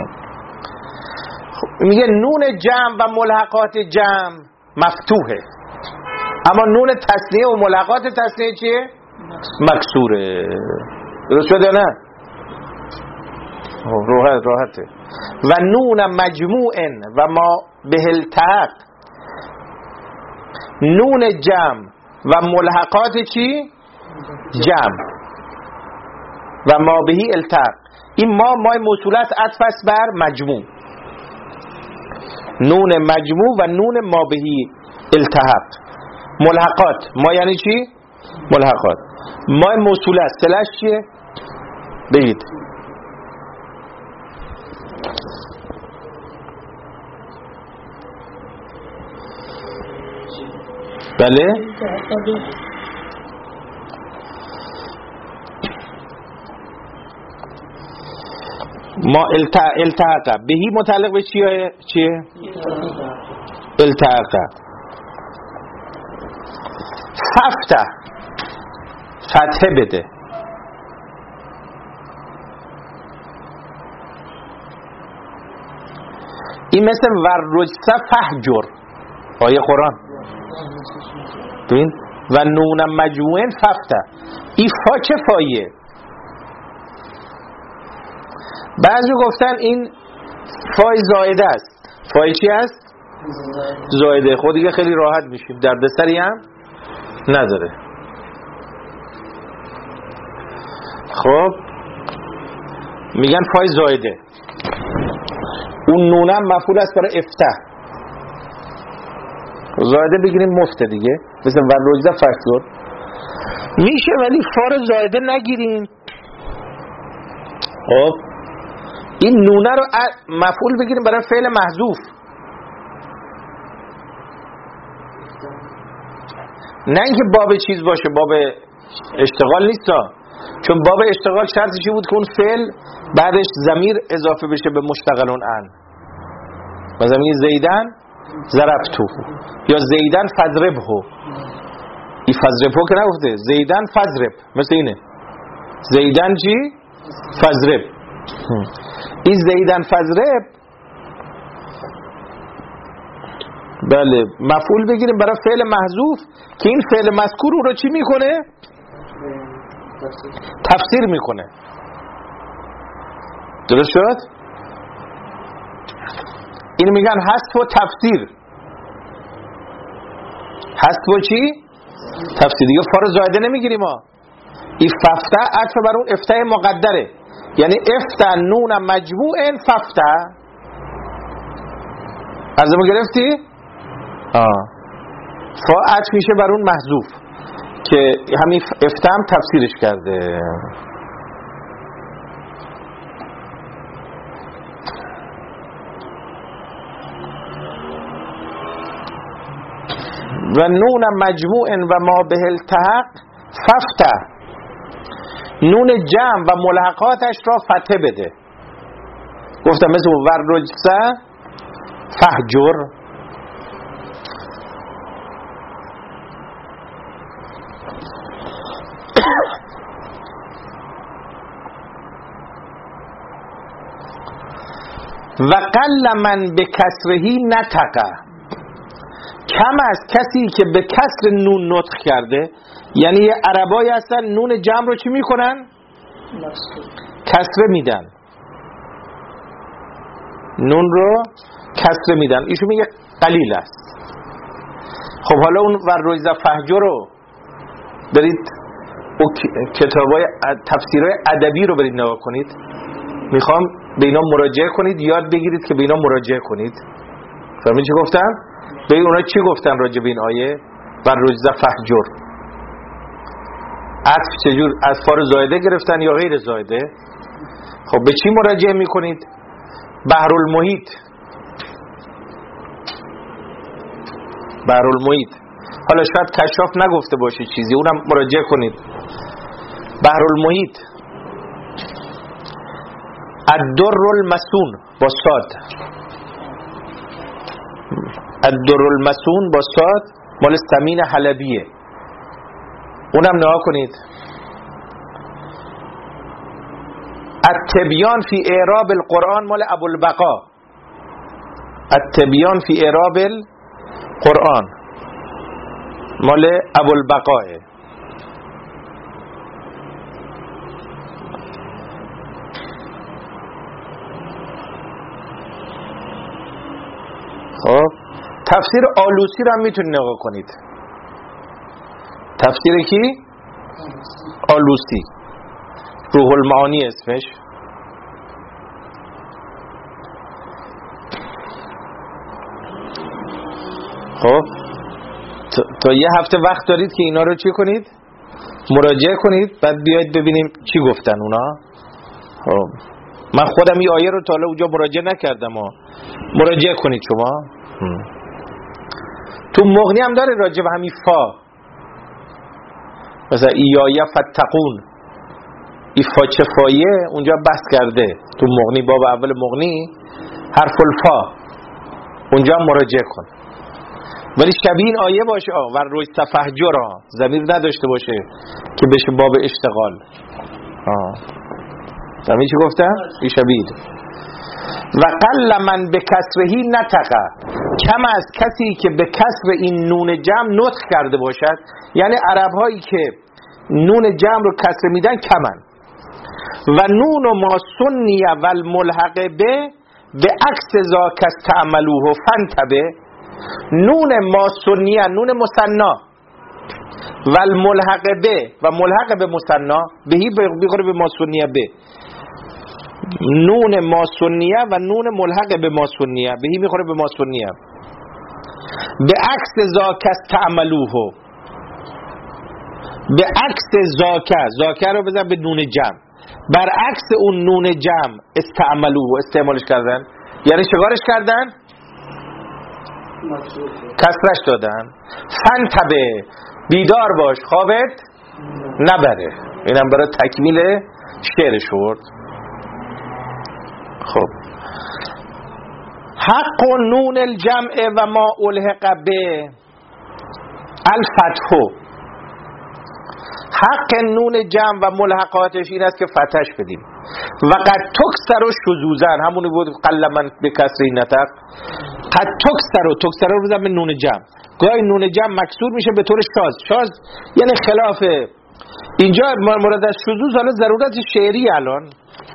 میگه نون جمع و ملحقات جمع مفتوحه، اما نون تثنیه و ملحقات تثنیه چیه؟ مکسوره. درست شده نه؟ راحته. و نون مجموع و ما به التحق، نون جمع و ملحقات چی؟ جمع و ما بهی التحق. این مای موصولت عطف است بر مجموع. نون مجموع و نون ما بهی التحق. ملحقات ما یعنی چی؟ ملحقات. مای موصولت صله‌اش چیه؟ بگید. بله؟ ما التحق بهی متعلق به چیه؟ التحق. ففتح، فتحه بده. این مثل ورجسه فهجر، آیه قرآن. ببین و نون مجموعن ففتح. این فا چه فایه؟ بعضی گفتن این فای زائده است. فای چی است؟ زائده. خود دیگه خیلی راحت میشیم، دردسری هم نداره. خب میگن فای زائده. اون نونم مفعول است برای افتح. زائده بگیریم مفته دیگه، مثل ورجزه فکتور میشه، ولی فار زائده نگیریم. خب این نونه رو مفعول بگیریم برای فعل محذوف. نه اینکه باب چیز باشه، باب اشتغال نیست. چون باب اشتغال شرطش بود که اون فعل بعدش ضمیر اضافه بشه به مشتغلون ان. مثلا میگه زیدن ضربتو یا زیدن فضربه. این فضربه که نگفته، زیدن فضرب، مثل اینه. زیدن چی؟ فضرب. این زیدن فضرب بله مفعول بگیریم برای فعل محذوف که این فعل مذکور رو چی میکنه؟ تفسیر میکنه. درست شد؟ این میگن حذف و تفسیر. حذف و چی؟ تفسیر. دیگه فار زائده نمیگیریم ما. این ففتح عطف بر اون افتح مقدره، یعنی افتح نون مجموع ففتح. ارزمو گرفتی؟ فا عطف میشه بر اون محذوف که همین افتح هم تفسیرش کرده. و نون مجموع و ما به التحق ففتح، نون جمع و ملحقاتش را فتح بده. گفتم مثل ورجسه فهجر. و قل من به کسرهی نتقه، کم از کسی که به کسر نون نطق کرده. یعنی عربایی هستن نون جمع رو چی میکنن؟ کسره میدن. نون رو کسره میدن. ایشون میگه قلیل است. خب حالا اون والرجز فهجر رو برید او کتابای تفسیرهای ادبی رو برید نگاه کنید، میخوام به اینا مراجعه کنید، یاد بگیرید که به اینا مراجعه کنید. فهمید چی گفتم؟ به اونا چی گفتن راجع به این آیه والرجز فهجر؟ عطف چجور؟ از فار زائده گرفتن یا غیر زائده؟ خب به چی مراجعه میکنید؟ بحرالمحیط، بحرالمحیط. حالا شاید کشاف نگفته باشه چیزی، اونم مراجعه کنید. بحرالمحیط، الدر المسون با صاد، الدر المسون با صاد، مال سمین حلبیه، اونم نگاه کنید. التبیان فی اعراب القرآن مال ابوالبقا، التبیان فی اعراب القرآن مال ابوالبقاه. خب تفسیر آلوسی رو هم میتونید نگاه کنید. تفسیر کی؟ آلوسی، روح المعانی اسمش. خب تا یه هفته وقت دارید که اینا رو چی کنید؟ مراجعه کنید، بعد بیاید ببینیم چی گفتن اونا. خب من خودم این آیه رو تا حالا اونجا مراجعه نکردم، مراجعه کنید شما. تو مغنی هم داره راجع به همین فا، مثلا ایایه فتقون، این فا چه فایه اونجا بحث کرده تو مغنی، باب اول مغنی، حرف الفا، اونجا هم مراجعه کن. ولی شبیه این آیه باشه والرجز فهجر، ضمیر نداشته باشه که بشه باب اشتغال. زمین چی گفتم؟ این شبیه. و قل من به کسرهی نطقه، کم از کسی که به کسر این نون جمع نطق کرده باشد. یعنی عرب هایی که نون جمع رو کسر میدن کمن. و نون و ما سنیه و الملحق به عکس ذاک استعملوه فانتبه. نون ما سنیه نون مثنا و الملحق به و ملحق به مثنا بهی بخوره به ما سنیه به، نون ما سنیه و نون ملحق به ما سنیه بهی میخوره به ما سنیه. به عکس ذاک استعملوه، به عکس ذاک رو بزن به نون جمع، برعکس اون نون جمع استعملوه، استعمالش کردن. یعنی شکارش کردن؟ کسرش دادن. فانتبه، بیدار باش خوابت نبره. اینم برای تکمیل شعر شورد. خب حق نون الجمع و ما الحق به الفتح، حق نون جمع و ملحقاتش این است که فتحش بدیم. و قد تکسر و شذوزن، همونی بود قل من به کسر نطق. قد تکسر رو بزن به نون جمع، گاهی نون جمع مکسور میشه به طور شاذ یعنی خلاف. اینجا مورد از شذوز حالا ضرورت شعری، الان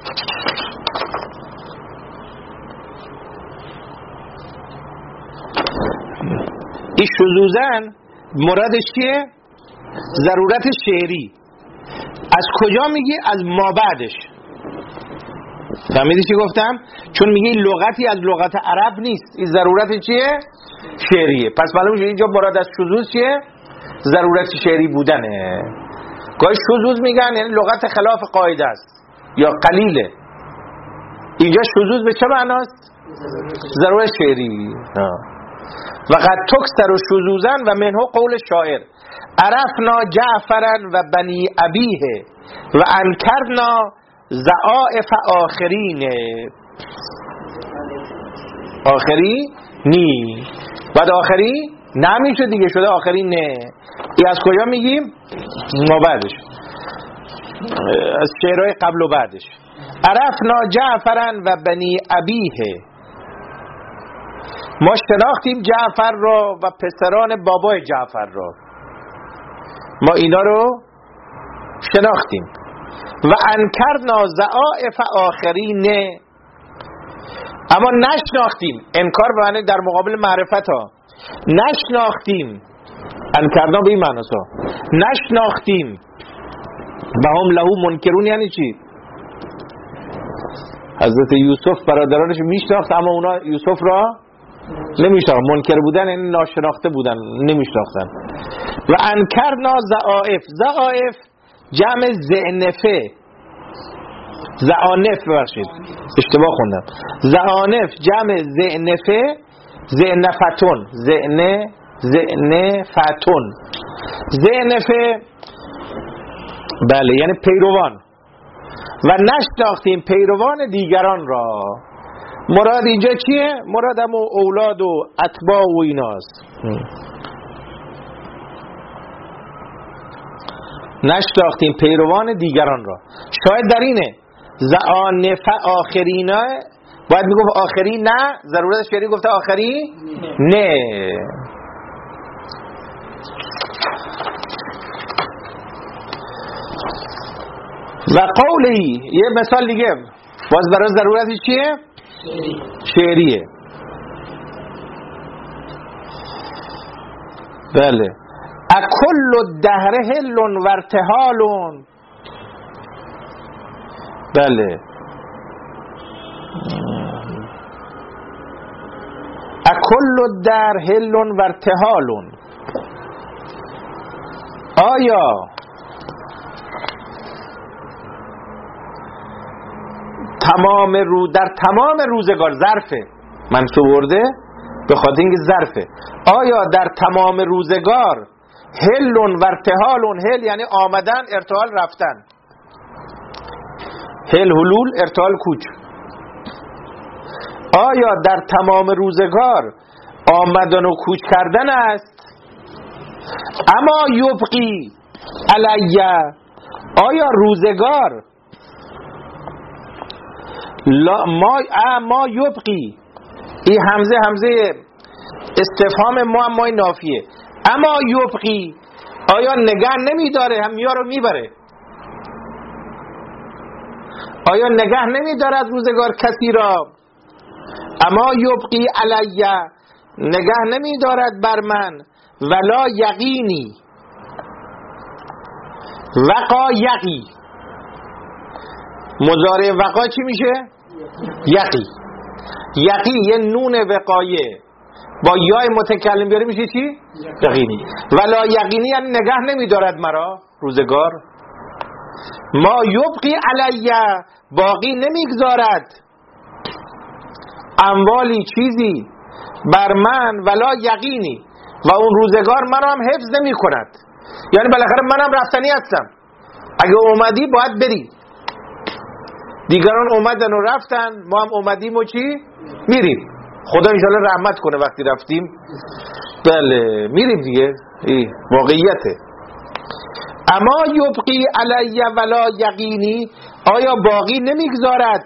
این شذوزن مرادش چیه؟ ضرورت شعری. از کجا میگی؟ از ما بعدش. فهمیدی چی گفتم؟ چون میگه این لغتی از لغت عرب نیست، این ضرورت چیه؟ شعریه. پس معلوم میشه اینجا مراد از شذوز چیه؟ ضرورت شعری بودنه. گاهی شذوز میگن یعنی لغت خلاف قاعده است یا قلیله. اینجا شذوز به چه معناست؟ ضرورت شعری. و قد تکسر و شذوزن و منه قول شاعر عرفنا جعفرا و بنی ابیه و انکرنا ضعائف آخرین. آخری نی، بعد آخری نمیشه دیگه، شده آخری نه. این از کجا میگیم؟ ما بعدش، از شعرهای قبل و بعدش. عرفنا جعفرا و بنی ابیه، ما شناختیم جعفر را و پسران بابای جعفر را، ما اینا رو شناختیم. و انکرنا ضعائف آخرین، اما نشناختیم. انکار به معنی در مقابل معرفت ها. نشناختیم انکرنا به این معناست نشناختیم و هم لهو منکرون. یعنی چی؟ حضرت یوسف برادرانش میشناخت اما اونا یوسف را نمیشناخت. منکر بودن یعنی ناشناخته بودن، نمیشناختن. و انکرنا ضعائف. ضعائف جمع زعنفه، زعانف، ببخشید اشتباه خوندم. زعانف جمع زعنفه، زعنفتون، زعنفتون. زعنفه بله یعنی پیروان. و نشناختیم پیروان دیگران را. مراد اینجا چیه؟ مراد هم اولاد و اتباع و ایناست. نشناختیم پیروان دیگران را. شاید در اینه زعانف آخرینه باید میگفت آخری نه، ضرورت شعری گفته آخری نه. و قولی یه مثال دیگه باز برای ضرورتی چیه؟ شعریه. بله اکل الدهر هل و ارتحال. بله اکل الدهر هل و ارتحال. آیا در تمام روزگار، ظرفه منصوب ورده به خاطر اینکه ظرفه، آیا در تمام روزگار هل و ارتحال. هل یعنی آمدن، ارتحال رفتن. هل حلول، ارتحال کوچ. آیا در تمام روزگار آمدن و کوچ کردن است؟ اما یبقی علیه. آیا روزگار ما یبقی، این همزه استفهام مای نافیه. اما یبقی آیا نگه نمیداره، هم یا رو میبره. آیا نگه نمیداره از روزگار کسی را؟ اما یبقی علیه، نگه نمیدارد بر من. ولا یقینی، وقا یقی. مضارع وقا چی میشه؟ یقی. یقی یه نون وقایه با یای متکلم بیاره میشه چی؟ یقینی. ولا یقینی یعنی نگه نمیدارد مرا روزگار. ما یبقی علیه، باقی نمیگذارد اموالی چیزی بر من. ولا یقینی، و اون روزگار منو هم حفظ نمی کند. یعنی بالاخره منم رفتنی هستم، اگه اومدی باید بری. دیگران اومدن و رفتن، ما هم اومدیم و چی؟ میریم. خدا انشاءالله رحمت کنه وقتی رفتیم. بله میریم دیگه، این واقعیته. اما یبقی علیه ولا یقینی، آیا باقی نمیگذارد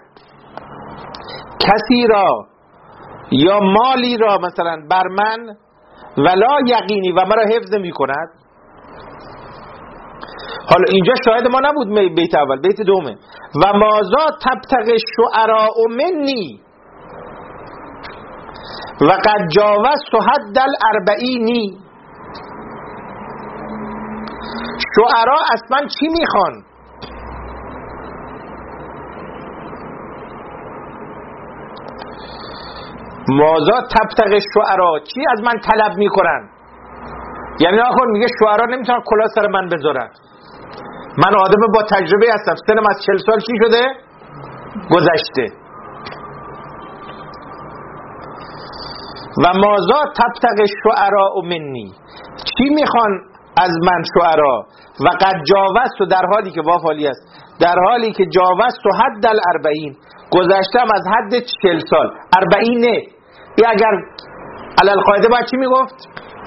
کسی را یا مالی را مثلا بر من، ولا یقینی و مرا حفظ نمی کند. حالا اینجا شاهد ما نبود بیت اول، بیت دومه. و مازا تبتغ شعراء منی و قد جاوزت حد الاربعینی. شعرا اصلا چی میخوان؟ مازا تبتغ شعرا، چی از من طلب میکنن؟ یعنی آخر میگه شعرا نمیتونن کلاه سر من بذارن. من آدم با تجربه هستم، سنم از 40 سال چی شده؟ گذشته. و مازا تبتغ شعراء منی، چی میخوان از من شعرا؟ و قد جاوزت، و در حالی که وافالی است، در حالی که جاوزت و حد الاربعین، گذشتم از حد 40 سال. 40 نه، این اگر علالقاعده باید چی میگفت؟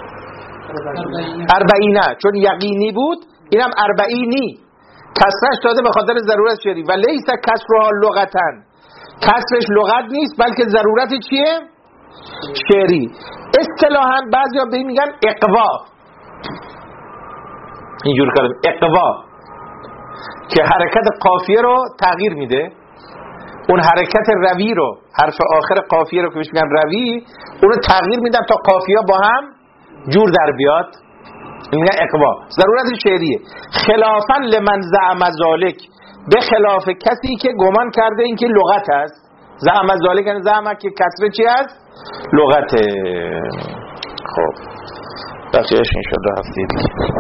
40، چون یقینی بود، اینم 40. کسرش داده به خاطر ضرورت شعری. و لیس کسرها لغتن، کسرش لغت نیست بلکه ضرورت چیه؟ شعری. اصطلاحاً بعضیا به این میگن اقوا. اینجور کلمه اقوا که حرکت قافیه رو تغییر میده. اون حرکت روی رو، حرف آخر قافیه رو که میگن روی، اون رو تغییر میدن تا قافیه با هم جور در بیاد. این اقوا ضرورت شعریه. خلافا لمن زعم ذالک، به خلاف کسی که گمان کرده این که لغت است. زعم ذالک یعنی زعم که کسره چی است؟ لغته. خب بقیه‌اش انشاءالله هفته دیگه.